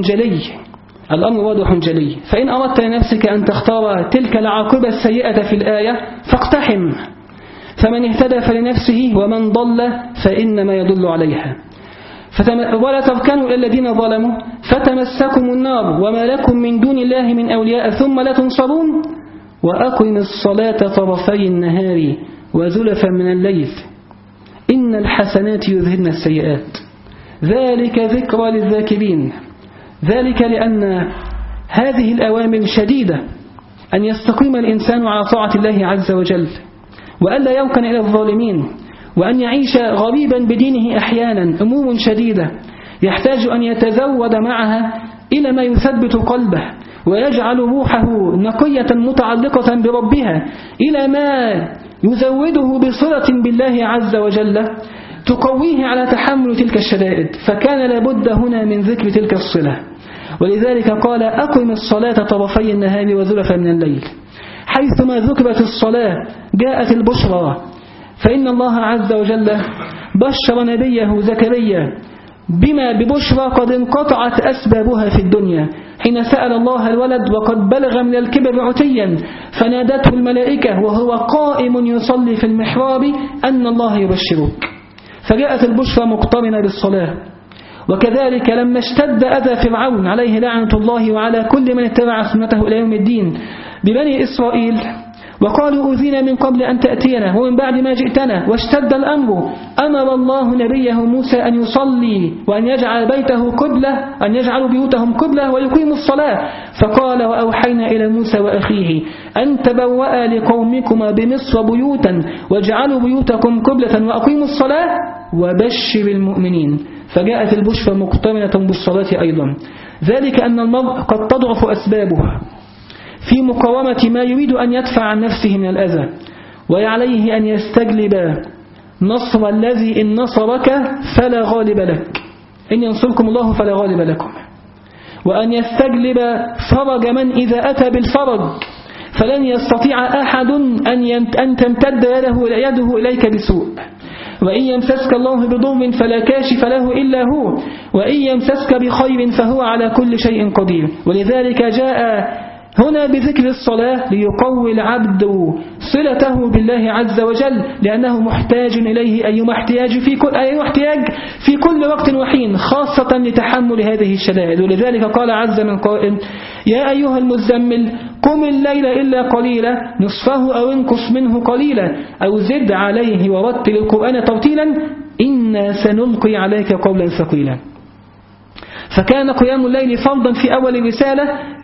واضح جلي. فإن أردت لنفسك أن تختار تلك العاقبة السيئة في الآية فاقتحم. فمن اهتدى فلنفسه ومن ضل فإنما يضل عليها. ولا تركنوا إلى الذين ظلموا فتمسكم النار وما لكم من دون الله من أولياء ثم لا تنصرون. وأقم الصلاة طرفي النهار وزلفا من الليل إن الحسنات يذهبن السيئات ذلك ذكرى للذاكرين. ذلك لأن هذه الأوامر شديدة أن يستقيم الإنسان على طاعة الله عز وجل وألا يركن إلى الظالمين وأن يعيش غريبا بدينه أحيانا أمور شديدة يحتاج أن يتزود معها إلى ما يثبت قلبه ويجعل روحه نقية متعلقة بربها إلى ما يزوده بصلة بالله عز وجل تقويه على تحمل تلك الشدائد. فكان لابد هنا من ذكر تلك الصلة. ولذلك قال أقم الصلاة طرفي النهار وزلفا من الليل. حيثما ذكرت الصلاة جاءت البشرى. فإن الله عز وجل بشر نبيه زكريا بما ببشرى قد انقطعت أسبابها في الدنيا حين سأل الله الولد وقد بلغ من الكبر عتيا فنادته الملائكة وهو قائم يصلي في المحراب أن الله يبشرك. فجاءت البشرى مقترنة بالصلاة. وكذلك لما اشتد أذى فرعون عليه لعنة الله وعلى كل من اتبع سنته إلى يوم الدين ببني إسرائيل وقالوا أوذينا من قبل أن تأتينا ومن بعد ما جئتنا واشتد الأمر أمر الله نبيه موسى أن يصلي وأن يجعل بيته قبلة أن يجعلوا بيوتهم قبلة ويقيموا الصلاة. فقال وأوحينا إلى موسى وأخيه أن تبوأ لقومكما بمصر بيوتا واجعلوا بيوتكم قبلة وأقيموا الصلاة وبشر المؤمنين. فجاءت البشرى مقترنة بالصلاة أيضا. ذلك أن المرء قد تضعف أسبابه في مقاومة ما يريد أن يدفع عن نفسه من الأذى وعليه أن يستجلب نصر الذي إن نصرك فلا غالب لك إن ينصركم الله فلا غالب لكم وأن يستجلب فرج من إذا أتى بالفرج فلن يستطيع أحد أن تمتد يده إليك بسوء. وإن يمسسك الله بضر فلا كاشف له إلا هو وإن يمسسك بخير فهو على كل شيء قدير. ولذلك جاء هنا بذكر الصلاة ليقوي العبد صلته بالله عز وجل لأنه محتاج إليه أيما احتياج في كل وقت وحين خاصة لتحمل هذه الشدائد. ولذلك قال عز من قائل يا أيها المزمل قم الليل إلا قليلا نصفه أو انقص منه قليلا أو زد عليه ورتل القرآن ترتيلا إنا سنلقي عليك قولا ثقيلا. فكان قيام الليل فرضا في أول الرسالة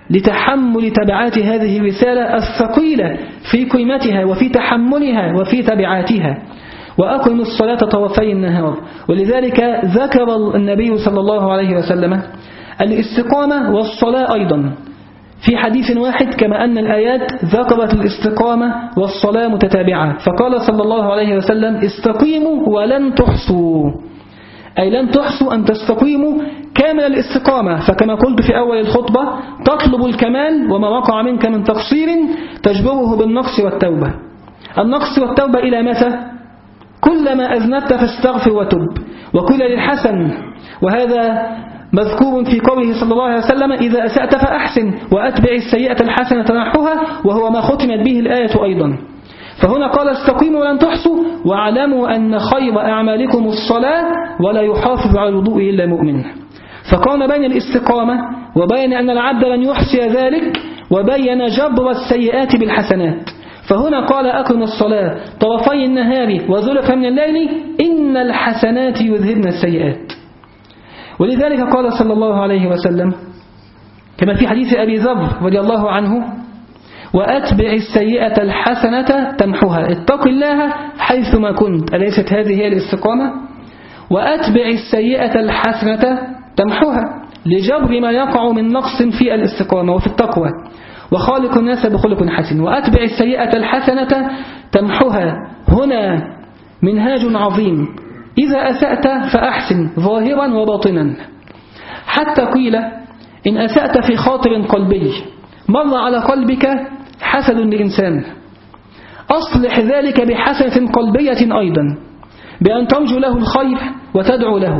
لتحمل تبعات هذه الرسالة الثقيلة في قيمتها وفي تحملها وفي تبعاتها. وأقم الصلاة طرفي النهار. ولذلك ذكر النبي صلى الله عليه وسلم الاستقامة والصلاة أيضا في حديث واحد، كما أن الآيات ذكرت الاستقامة والصلاة متتابعة. فقال صلى الله عليه وسلم استقيموا ولن تحصوا، أي لن تحصوا أن تستقيموا كامل الاستقامة. فكما قلت في أول الخطبة تطلب الكمال، وما وقع منك من تقصير تجبره بالنقص والتوبة. النقص والتوبة إلى متى؟ كلما أذنبت فاستغفر وتب. وقيل للحسن، وهذا مذكور في قوله صلى الله عليه وسلم إذا أسأت فأحسن وأتبع السيئة الحسنة تمحها، وهو ما ختمت به الآية أيضا. فهنا قال استقيموا ولن تحصوا، واعلموا أن خير أعمالكم الصلاة ولا يحافظ على الوضوء إلا مؤمن. فقام بين الاستقامة وبين أن العبد لن يحصي ذلك، وبين جبر السيئات بالحسنات. فهنا قال أقم الصلاة طرفي النهار وزلفا من الليل إن الحسنات يذهبن السيئات. ولذلك قال صلى الله عليه وسلم كما في حديث أبي ذر رضي الله عنه وأتبع السيئة الحسنة تمحها. اتق الله حيثما كنت، أليست هذه هي الاستقامة؟ وأتبع السيئة الحسنة تمحها، لجبر ما يقع من نقص في الاستقامة وفي التقوى. وخالق الناس بخلق حسن. وأتبع السيئة الحسنة تمحها، هنا منهاج عظيم. إذا أسأت فأحسن ظاهرا وباطنا. حتى قيل إن أسأت في خاطر قلبي مر على قلبك حسد لإنسان، أصلح ذلك بحسنة قلبية أيضا، بأن ترجو له الخير وتدعو له،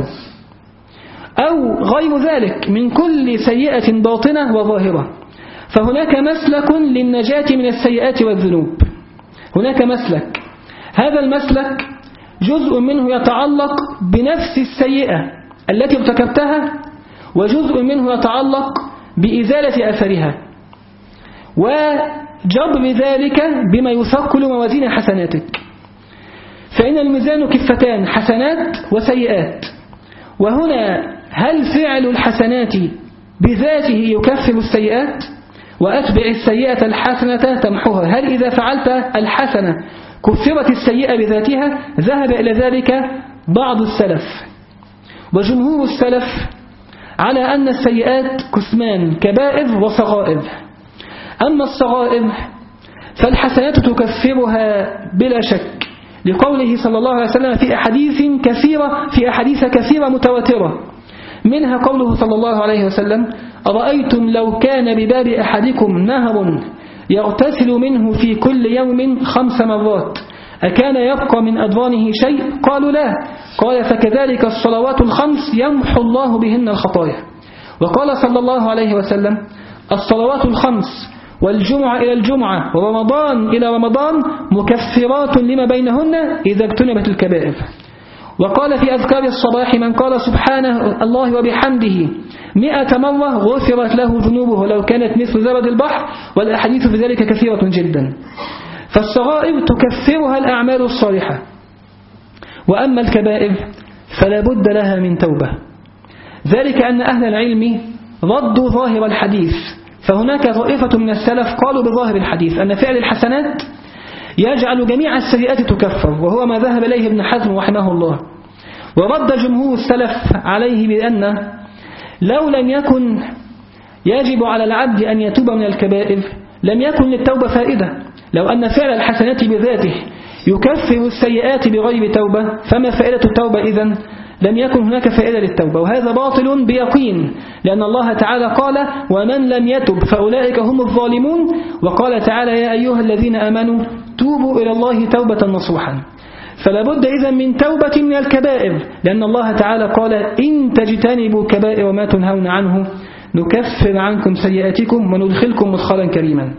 أو غير ذلك من كل سيئة باطنة وظاهرة. فهناك مسلك للنجاة من السيئات والذنوب. هناك مسلك، هذا المسلك جزء منه يتعلق بنفس السيئة التي ارتكبتها، وجزء منه يتعلق بإزالة أثرها، وجبر ذلك بما يثقل موازين حسناتك. فإن الميزان كفتان، حسنات وسيئات. وهنا هل فعل الحسنات بذاته يكفر السيئات؟ وأتبع السيئة الحسنة تمحها، هل إذا فعلت الحسنة كفرت السيئة بذاتها؟ ذهب إلى ذلك بعض السلف، وجمهور السلف على أن السيئات قسمان، كبائر وصغائر. أما الصغائر فالحسنات تكفرها بلا شك، لقوله صلى الله عليه وسلم في أحاديث كثيرة متواترة، منها قوله صلى الله عليه وسلم أرأيتم لو كان بباب أحدكم نهر يغتسل منه في كل يوم 5 مرات أكان يبقى من أدرانه شيء؟ قالوا لا. قال فكذلك الصلوات الخمس يمحو الله بهن الخطايا. وقال صلى الله عليه وسلم الصلوات الخمس والجمعة إلى الجمعة ورمضان إلى رمضان مكفرات لما بينهن إذا اجتنبت الكبائر. وقال في أذكار الصباح من قال سبحانه الله وبحمده 100 مرة غفرت له ذنوبه لو كانت مثل زبد البحر، والأحاديث في ذلك كثيرة جدا. فالصغائر تكفرها الأعمال الصالحة، وأما الكبائر فلا بد لها من توبة. ذلك أن أهل العلم ردوا ظاهر الحديث، فهناك طائفة من السلف قالوا بظاهر الحديث أن فعل الحسنات يجعل جميع السيئات تكفر، وهو ما ذهب إليه ابن حزم رحمه الله. ورد جمهور السلف عليه بأن لو لم يكن يجب على العبد أن يتوب من الكبائر لم يكن للتوبة فائدة. لو أن فعل الحسنات بذاته يكفر السيئات بغير توبة فما فائدة التوبة إذن؟ لم يكن هناك فائدة للتوبة، وهذا باطل بيقين، لأن الله تعالى قال ومن لم يتب فأولئك هم الظالمون. وقال تعالى يا أيها الذين آمنوا توبوا إلى الله توبة نصوحا. فلا بد إذن من توبة من الكبائر، لأن الله تعالى قال إن تجتنبوا كبائر ما تنهون عنه نكفر عنكم سيئاتكم وندخلكم مدخلا كريما.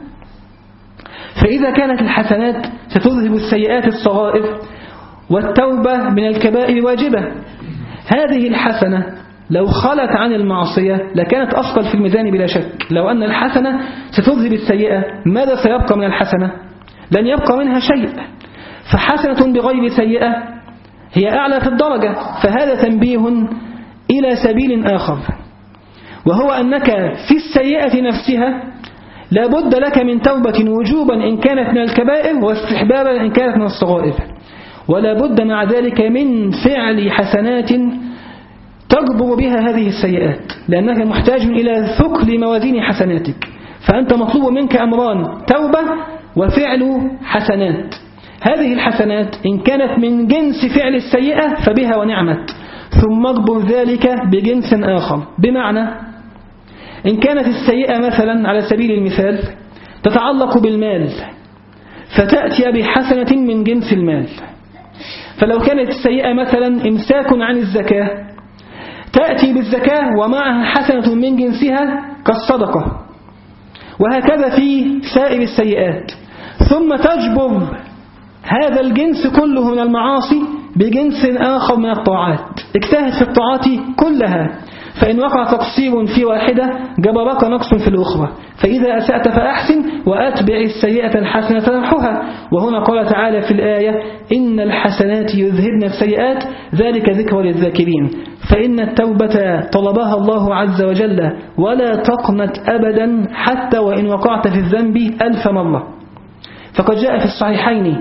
فإذا كانت الحسنات ستذهب السيئات الصغائر والتوبة من الكبائر واجبة، هذه الحسنة لو خلت عن المعصية لكانت أثقل في الميزان بلا شك. لو أن الحسنة ستذهب السيئة ماذا سيبقى من الحسنة؟ لن يبقى منها شيء. فحسنة بغير سيئة هي أعلى في الدرجة. فهذا تنبيه إلى سبيل آخر، وهو أنك في السيئة نفسها لابد لك من توبة وجوبا إن كانت من الكبائر واستحبابا إن كانت من الصغائر، ولا بد مع ذلك من فعل حسنات تجبر بها هذه السيئات، لأنك محتاج إلى ثقل موازين حسناتك. فأنت مطلوب منك أمران: توبة وفعل حسنات. هذه الحسنات إن كانت من جنس فعل السيئة فبها ونعمت، ثم اجبر ذلك بجنس آخر. بمعنى إن كانت السيئة مثلا على سبيل المثال تتعلق بالمال، فتأتي بحسنة من جنس المال. فلو كانت السيئة مثلا إمساك عن الزكاة، تأتي بالزكاة ومعها حسنة من جنسها كالصدقة، وهكذا في سائر السيئات. ثم تجبر هذا الجنس كله من المعاصي بجنس آخر من الطاعات. اجتهد في الطاعات كلها، فإن وقع تقصير في واحدة جبرك نقص في الأخرى. فإذا أسأت فأحسن وأتبع السيئة الحسنة تمحها. وهنا قال تعالى في الآية: إن الحسنات يذهبن السيئات ذلك ذكر للذاكرين. فإن التوبة طلبها الله عز وجل، ولا تقنط أبدا حتى وإن وقعت في الذنب 1000 مرة. فقد جاء في الصحيحين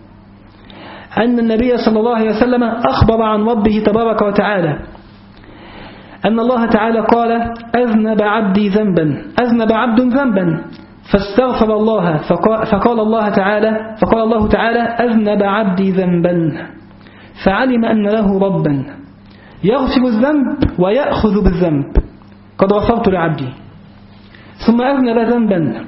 أن النبي صلى الله عليه وسلم أخبر عن ربه تبارك وتعالى أن الله تعالى قال: أذنب عبدي ذنبا، أذنب عبد ذنبا فاستغفر الله، فقال الله تعالى: أذنب عبدي ذنبا فعلم أن له ربا يغفر الذنب ويأخذ بالذنب، قد غفرت لعبدي. ثم أذنب ذنبا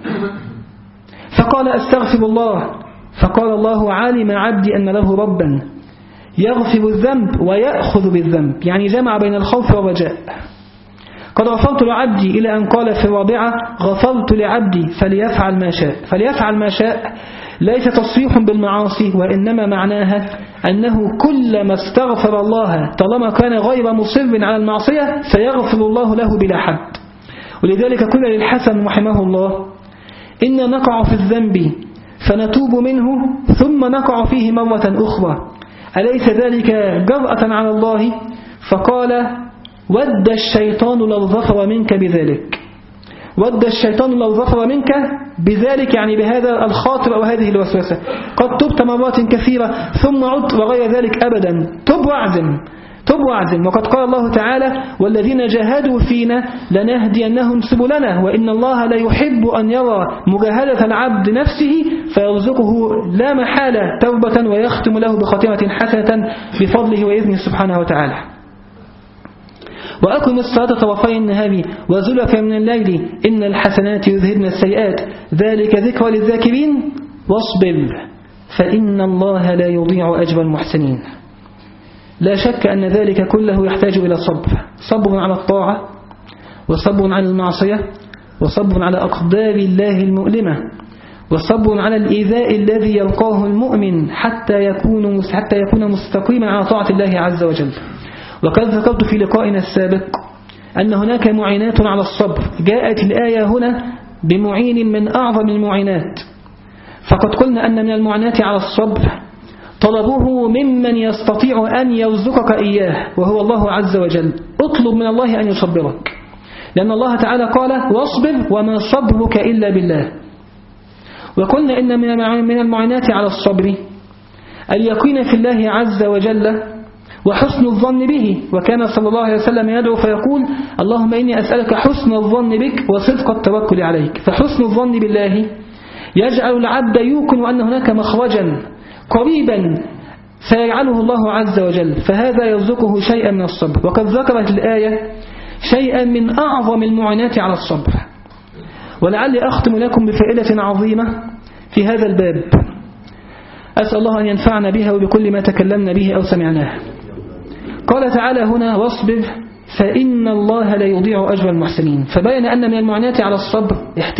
فقال: أستغفر الله، فقال الله: علم عبدي أن له ربا يغفر الذنب ويأخذ بالذنب، يعني جمع بين الخوف والرجاء. قد غفرت لعبدي، إلى أن قال في الرابعة: غفرت لعبدي فليفعل ما شاء. فليفعل ما شاء ليس تصريح بالمعاصي، وإنما معناها أنه كلما استغفر الله طالما كان غير مصر على المعصية سيغفر الله له بلا حد. ولذلك قال للحسن رحمه الله: إن نقع في الذنب فنتوب منه ثم نقع فيه مرة أخرى، أليس ذلك جرأة على الله؟ فقال: ود الشيطان لو ظفر منك بذلك. ود الشيطان لو ظفر منك بذلك، يعني بهذا الخاطر أو هذه الوسوسة. قد تبت مرات كثيرة ثم عدت وغير ذلك أبدا. تب واعزم. وقد قال الله تعالى: والذين جاهدوا فينا لنهدينهم سبلنا وإن الله لا يحب أن يرى مجاهدة العبد نفسه فيرزقه لا محالة توبة ويختم له بخاتمة حسنة بفضله وإذنه سبحانه وتعالى. وأقم الصلاة طرفي النهار وزلفا من الليل إن الحسنات يذهبن السيئات ذلك ذكرى للذاكرين واصبر فإن الله لا يضيع أجر المحسنين. لا شك أن ذلك كله يحتاج إلى صبر على الطاعة، وصبر على المعصية، وصبر على أقدار الله المؤلمة، وصبر على الإيذاء الذي يلقاه المؤمن حتى يكون مستقيما على طاعة الله عز وجل. وقد ذكرت في لقائنا السابق أن هناك معينات على الصبر. جاءت الآية هنا بمعين من أعظم المعينات. فقد قلنا أن من المعينات على الصبر طلبه ممن يستطيع أن يرزقك إياه، وهو الله عز وجل. اطلب من الله أن يصبرك، لأن الله تعالى قال: واصبر وما صبرك إلا بالله. وقلنا إن من المعينات على الصبر اليقين في الله عز وجل وحسن الظن به. وكان صلى الله عليه وسلم يدعو فيقول: اللهم إني أسألك حسن الظن بك وصدق التوكل عليك. فحسن الظن بالله يجعل العبد يوقن أن هناك مخرجا قريبا سيجعله الله عز وجل، فهذا يرزقه شيئا من الصبر. وقد ذكرت الآية شيئا من أعظم المعينات على الصبر. ولعلي أختم لكم بفائدة عظيمة في هذا الباب، أسأل الله أن ينفعنا بها وبكل ما تكلمنا به أو سمعناه. قال تعالى هنا: واصبر فإن الله لا يضيع أجر المحسنين. فبين أن من المعينات على الصبر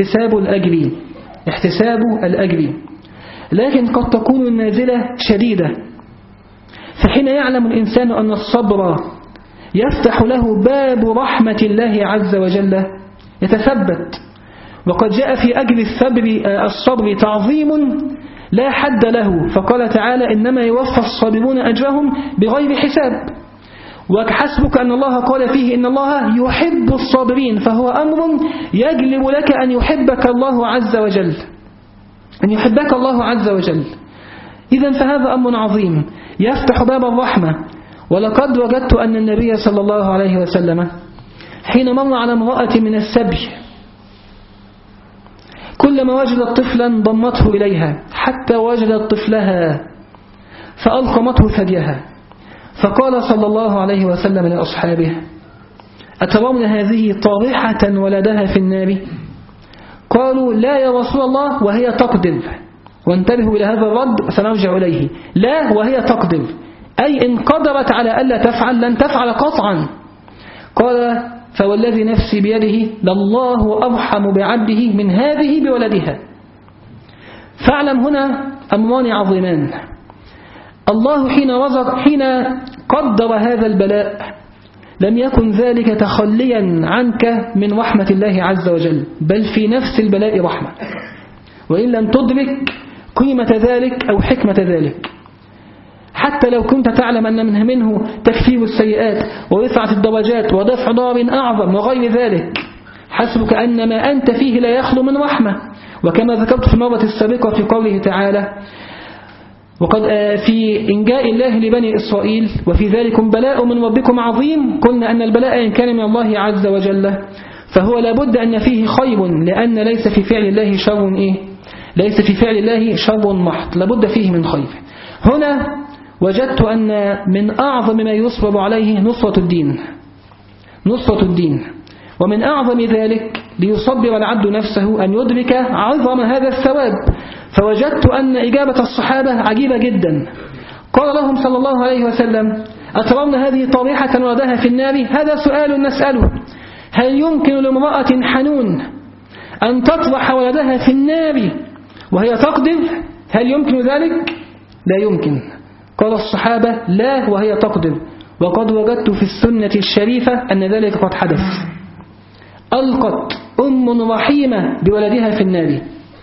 احتساب الأجر، لكن قد تكون النازلة شديدة. فحين يعلم الإنسان أن الصبر يفتح له باب رحمة الله عز وجل يتثبت. وقد جاء في أجل الصبر تعظيم لا حد له، فقال تعالى: إنما يوفى الصابرون أجرهم بغير حساب. وحسبك أن الله قال فيه إن الله يحب الصابرين، فهو أمر يجلب لك أن يحبك الله عز وجل، أن يحبك الله عز وجل. إذن فهذا أمر عظيم يفتح باب الرحمة. ولقد وجدت أن النبي صلى الله عليه وسلم حين مر على امرأة من السبي كلما وجدت طفلا ضمته إليها حتى وجدت طفلها فألقمته ثديها، فقال صلى الله عليه وسلم لأصحابه: أترون هذه طارحة ولدها في النار؟ قالوا: لا يا رسول الله وهي تقدر. وانتبهوا إلى هذا الرد سنرجع إليه. لا وهي تقدر، أي إن قدرت على ألا تفعل لن تفعل قطعا. قال: فوالذي نفسي بيده لله أرحم بعبده من هذه بولدها. فاعلم هنا أمران عظيمان. الله حين قدر هذا البلاء لم يكن ذلك تخليا عنك من رحمة الله عز وجل، بل في نفس البلاء رحمة، وإن لم تدرك قيمة ذلك أو حكمة ذلك. حتى لو كنت تعلم أن منه تكفير السيئات ورفعة الدرجات ودفع ضار أعظم وغير ذلك، حسبك أن ما أنت فيه لا يخلو من رحمة. وكما ذكرت في المرة السابقة في قوله تعالى: وقد في إنجاء الله لبني إسرائيل وفي ذلكم بلاء من ربكم عظيم، قلنا أن البلاء إن كان من الله عز وجل فهو لابد أن فيه خير، لأن ليس في فعل الله شر ليس في فعل الله شر محض، لابد فيه من خير. هنا وجدت أن من أعظم ما يصبر عليه نصرة الدين، ومن أعظم ذلك ليصبر العبد نفسه أن يدرك عظم هذا الثواب. فوجدت أن إجابة الصحابة عجيبة جدا. قال لهم صلى الله عليه وسلم: أترون هذه طارحة ولدها في النار؟ هذا سؤال نسأله: هل يمكن لامرأة حنون أن تطرح ولدها في النار وهي تقدر؟ هل يمكن ذلك؟ لا يمكن. قال الصحابة: لا وهي تقدر. وقد وجدت في السنة الشريفة أن ذلك قد حدث. ألقت أم رحيمة بولدها في النار،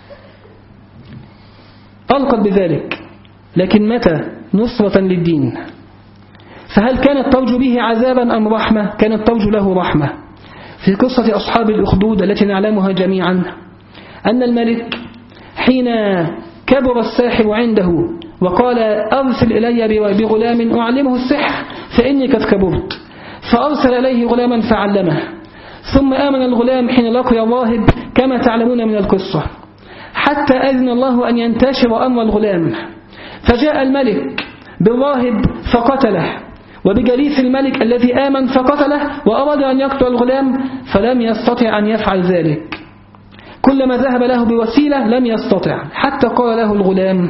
ألقت بذلك، لكن متى؟ نصرة للدين. فهل كانت ترجو به عذابا أم رحمة؟ كانت ترجو له رحمة. في قصة أصحاب الأخدود التي نعلمها جميعا أن الملك حين كبر الساحر عنده وقال: أرسل إلي بغلام أعلمه السحر فإني قد كبرت، فأرسل إليه غلاما فعلمه، ثم آمن الغلام حين لقي الراهب كما تعلمون من القصة، حتى أذن الله أن ينتشر أمر الغلام، فجاء الملك بالراهب فقتله، وبجليس الملك الذي آمن فقتله، وأراد أن يقتل الغلام فلم يستطع أن يفعل ذلك. كلما ذهب له بوسيلة لم يستطع، حتى قال له الغلام: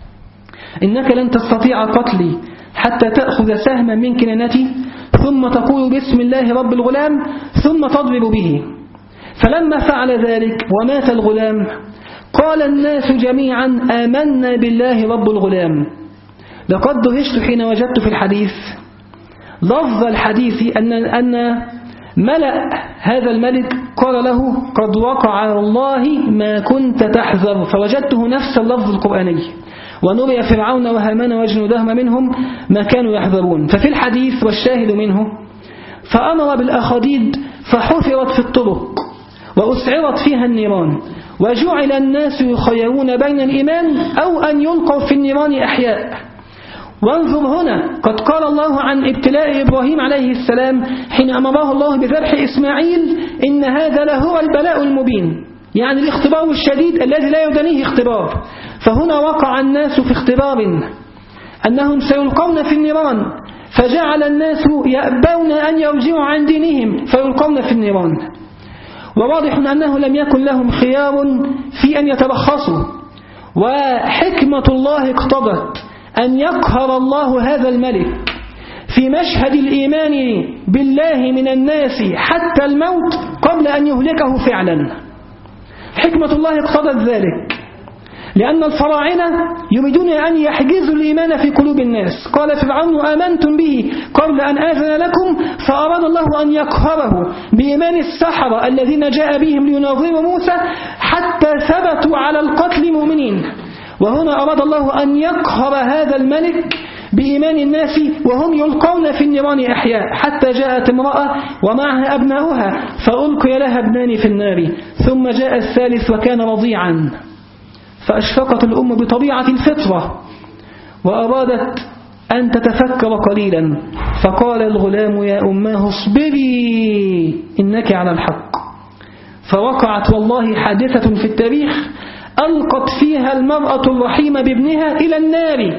إنك لن تستطيع قتلي حتى تأخذ سهما من كنانتي ثم تقول بسم الله رب الغلام ثم تضرب به. فلما فعل ذلك ومات الغلام قال الناس جميعا: آمنا بالله رب الغلام. لقد دهشت حين وجدت في الحديث لفظ الحديث أن ملأ هذا الملك قال له: قد وقع الله ما كنت تحذر. فوجدته نفس اللفظ القرآني: ونري فرعون وهامان وجنودهما منهم ما كانوا يحذرون. ففي الحديث والشاهد منه: فأمر بالأخاديد فحفرت في الطرق وأسعرت فيها النيران، وجعل الناس يخيرون بين الإيمان أو أن يلقوا في النيران أحياء. وانظر هنا، قد قال الله عن ابتلاء إبراهيم عليه السلام حين أمره الله بذبح إسماعيل: إن هذا لهو البلاء المبين، يعني الاختبار الشديد الذي لا يدنيه اختبار. فهنا وقع الناس في اختبار أنهم سيلقون في النيران، فجعل الناس يأبون أن يرجعوا عن دينهم فيلقون في النيران. وواضح أنه لم يكن لهم خيار في أن يترخصوا، وحكمة الله اقتضت أن يقهر الله هذا الملك في مشهد الإيمان بالله من الناس حتى الموت قبل أن يهلكه فعلا. حكمة الله اقتضت ذلك، لأن الفراعنة يريدون أن يحجزوا الإيمان في قلوب الناس. قال فرعون: آمنتم به قبل أن آذن لكم، فأراد الله أن يقهره بإيمان السحرة الذين جاء بهم ليناظروا موسى حتى ثبتوا على القتل مؤمنين. وهنا أراد الله أن يقهر هذا الملك بإيمان الناس وهم يلقون في النيران أحياء، حتى جاءت امرأة ومعها أبناؤها فألقي لها ابنان في النار، ثم جاء الثالث وكان رضيعا، فأشفقت الأم بطبيعة الفطرة وأرادت أن تتفكر قليلا، فقال الغلام يا أماه اصبري إنك على الحق. فوقعت والله حادثة في التاريخ ألقت فيها المرأة الرحيمة بابنها إلى النار،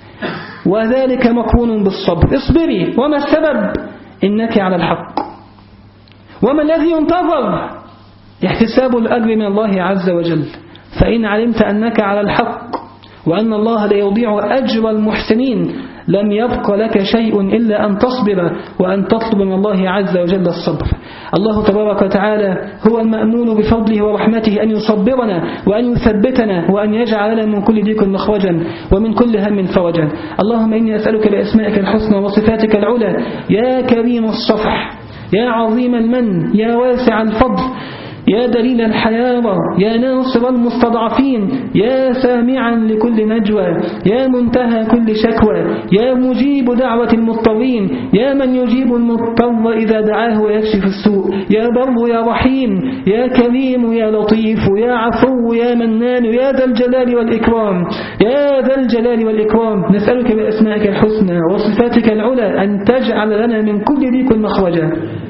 وذلك مقرون بالصبر. اصبري، وما السبب؟ إنك على الحق. وما الذي ينتظر؟ احتساب الأجر من الله عز وجل. فإن علمت أنك على الحق وأن الله لا يضيع أجر المحسنين لم يبق لك شيء إلا أن تصبر وأن تطلب من الله عز وجل الصبر. الله تبارك وتعالى هو المأمون بفضله ورحمته أن يصبرنا وأن يثبتنا وأن يجعل لنا من كل ضيق مخرجا ومن كل هم فرجا. اللهم إني أسألك بأسمائك الحسنى وصفاتك العلى يا كريم الصفح، يا عظيم المن، يا واسع الفضل، يا دليل الحيارى، يا ناصر المستضعفين، يا سامعا لكل نجوى، يا منتهى كل شكوى، يا مجيب دعوة المضطرين، يا من يجيب المضطر إذا دعاه ويكشف السوء، يا بر يا رحيم، يا كريم يا لطيف، يا عفو يا منان، يا ذا الجلال والإكرام، يا ذا الجلال والإكرام. نسألك بأسمائك الحسنى وصفاتك العلى أن تجعل لنا من كل ضيق مخرجا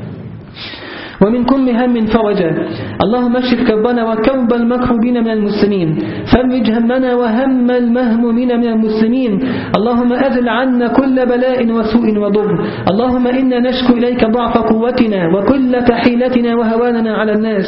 ومن كل هم فرجا. اللهم اكشف كربنا وكرب المكروبين من المسلمين، فرج همنا وهم المهمومين من المسلمين. اللهم أزل عنا كل بلاء وسوء وضر. اللهم إنا نشكو إليك ضعف قوتنا وكل حيلتنا وهواننا على الناس.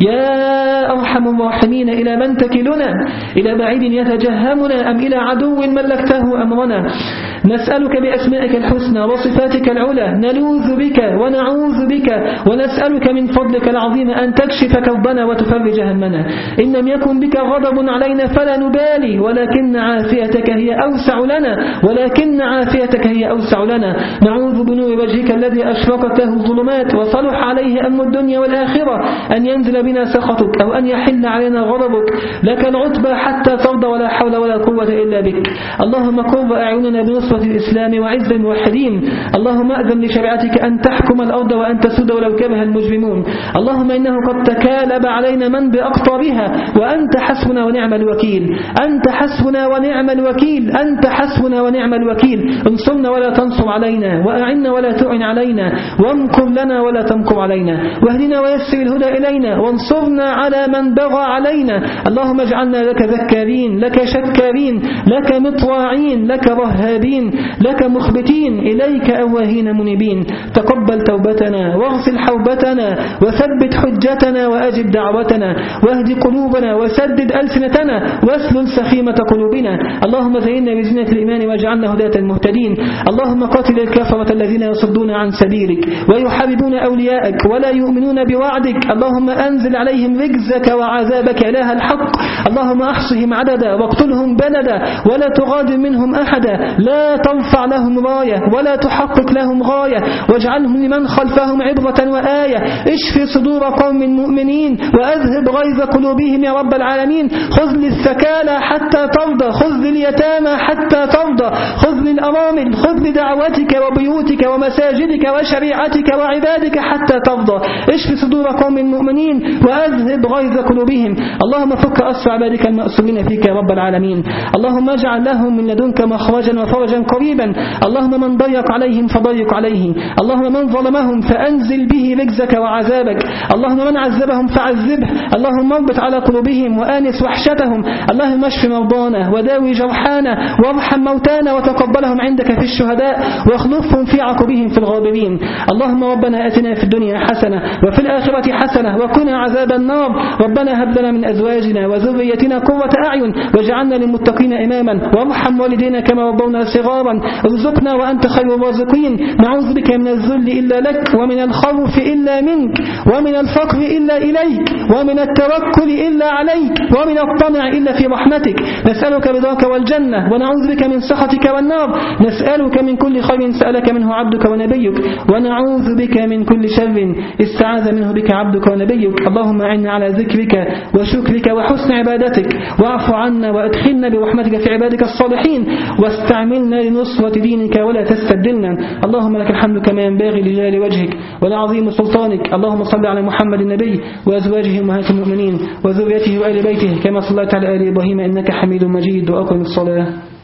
يا أرحم الراحمين، إلى من تكلنا؟ إلى بعيد يتجهمنا أم إلى عدو ملكته أمرنا؟ نسألك بأسمائك الحسنى وصفاتك العلى، نلوذ بك ونعوذ بك ونسألك من فضلك العظيم أن تكشف كربنا وتفرج همنا. إن لم يكن بك غضب علينا فلا نبالي، ولكن عافيتك هي أوسع لنا، ولكن عافيتك هي أوسع لنا. نعوذ بنور وجهك الذي أشرقت له الظلمات وصلح عليه أمر الدنيا والآخرة أن ينزل بنا سخطك أو أن يحل علينا غضبك. لك العتبى حتى ترضى، ولا حول ولا قوة إلا بك. اللهم قر أعيننا بنصرة الإسلام وعز الموحدين. اللهم أذن لشريعتك أن تحكم الأرض وأن تسود ولو كره المجرمون. اللهم إنه قد تكالب علينا من بأقطارها، وأنت حسبنا ونعم الوكيل، أنت حسبنا ونعم الوكيل، أنت حسبنا ونعم الوكيل. انصرنا ولا تنصر علينا، وأعنا ولا تعن علينا، وامكر لنا ولا تمكر علينا، واهدنا ويسر الهدى إلينا، وانصرنا على من بغى علينا. اللهم اجعلنا لك ذكارين، لك شكارين، لك مطواعين، لك رهابين، لك مخبتين، إليك أواهين منيبين. تقبل توبتنا واغسل حوبتنا وثبت حجتنا وأجب دعوتنا، واهد قلوبنا وسدد ألسنتنا واسلل سخيمة قلوبنا. اللهم زينا بزينة الإيمان واجعلنا هداة المهتدين. اللهم قاتل الكافرة الذين يصدون عن سبيلك ويحاربون أولياءك ولا يؤمنون بوعدك. اللهم أنزل عليهم رجزك وعذابك إله الحق. اللهم أحصهم عددا واقتلهم بلدا ولا تغادر منهم أحدا. لا ترفع لهم راية ولا تحقق لهم غاية، واجعلهم لمن خلفهم عبرة وآية. اشفي صدور قوم مؤمنين وأذهب غيظ قلوبهم يا رب العالمين. خذ للثكالى حتى ترضى، خذ لليتامى حتى ترضى، خذ للأرامل، خذ لدعوتك وبيوتك ومساجدك وشريعتك وعبادك حتى ترضى. اشفي صدور قوم مؤمنين وأذهب غيظ قلوبهم. اللهم فك أسر عبادك المأسورين فيك يا رب العالمين. اللهم اجعل لهم من لدنك مخرجا وفرجا قريبا. اللهم من ضيق عليهم فضيق عليه، اللهم من ظلمهم فأنزل به رجزك وعذابك، اللهم من عذبهم فعذبه، اللهم اربط على قلوبهم وآنس وحشتهم. اللهم اشف مرضانا وداوي جرحانا وارحم موتانا وتقبلهم عندك في الشهداء واخلفهم في عقبهم في الغابرين. اللهم ربنا آتنا في الدنيا حسنة وفي الآخرة حسنة وقنا عذاب النار. ربنا هب لنا من أزواجنا وذريتنا قرة أعين واجعلنا للمتقين إماما، وارحم والدينا كما ربونا صغارا. ارزقنا وأنت خير الرازقين. نعوذ بك من الذل إلا لك، ومن الخوف إلا منك، ومن الفقر إلا إليك ومن التوكل إلا عليك ومن الطمع إلا في رحمتك. نسألك رضاك والجنة ونعوذ بك من سخطك والنار. نسألك من كل خير سألك منه عبدك ونبيك ونعوذ بك من كل شر استعاذ منه بك عبدك ونبيك. اللهم أعنا على ذكرك وشكرك وحسن عبادتك، واعف عنا وأدخلنا برحمتك في عبادك الصالحين، واستعملنا لنصرة دينك ولا تستبدلنا. اللهم لك الحمد كما ينبغي لجلال وجهك ولعظيم سلطانك. اللهم صل على محمد النبي وأزواجه أمهات المؤمنين وذريته وآل بيته كما صليت على آل إبراهيم إنك حميد مجيد. وأقم الصلاة.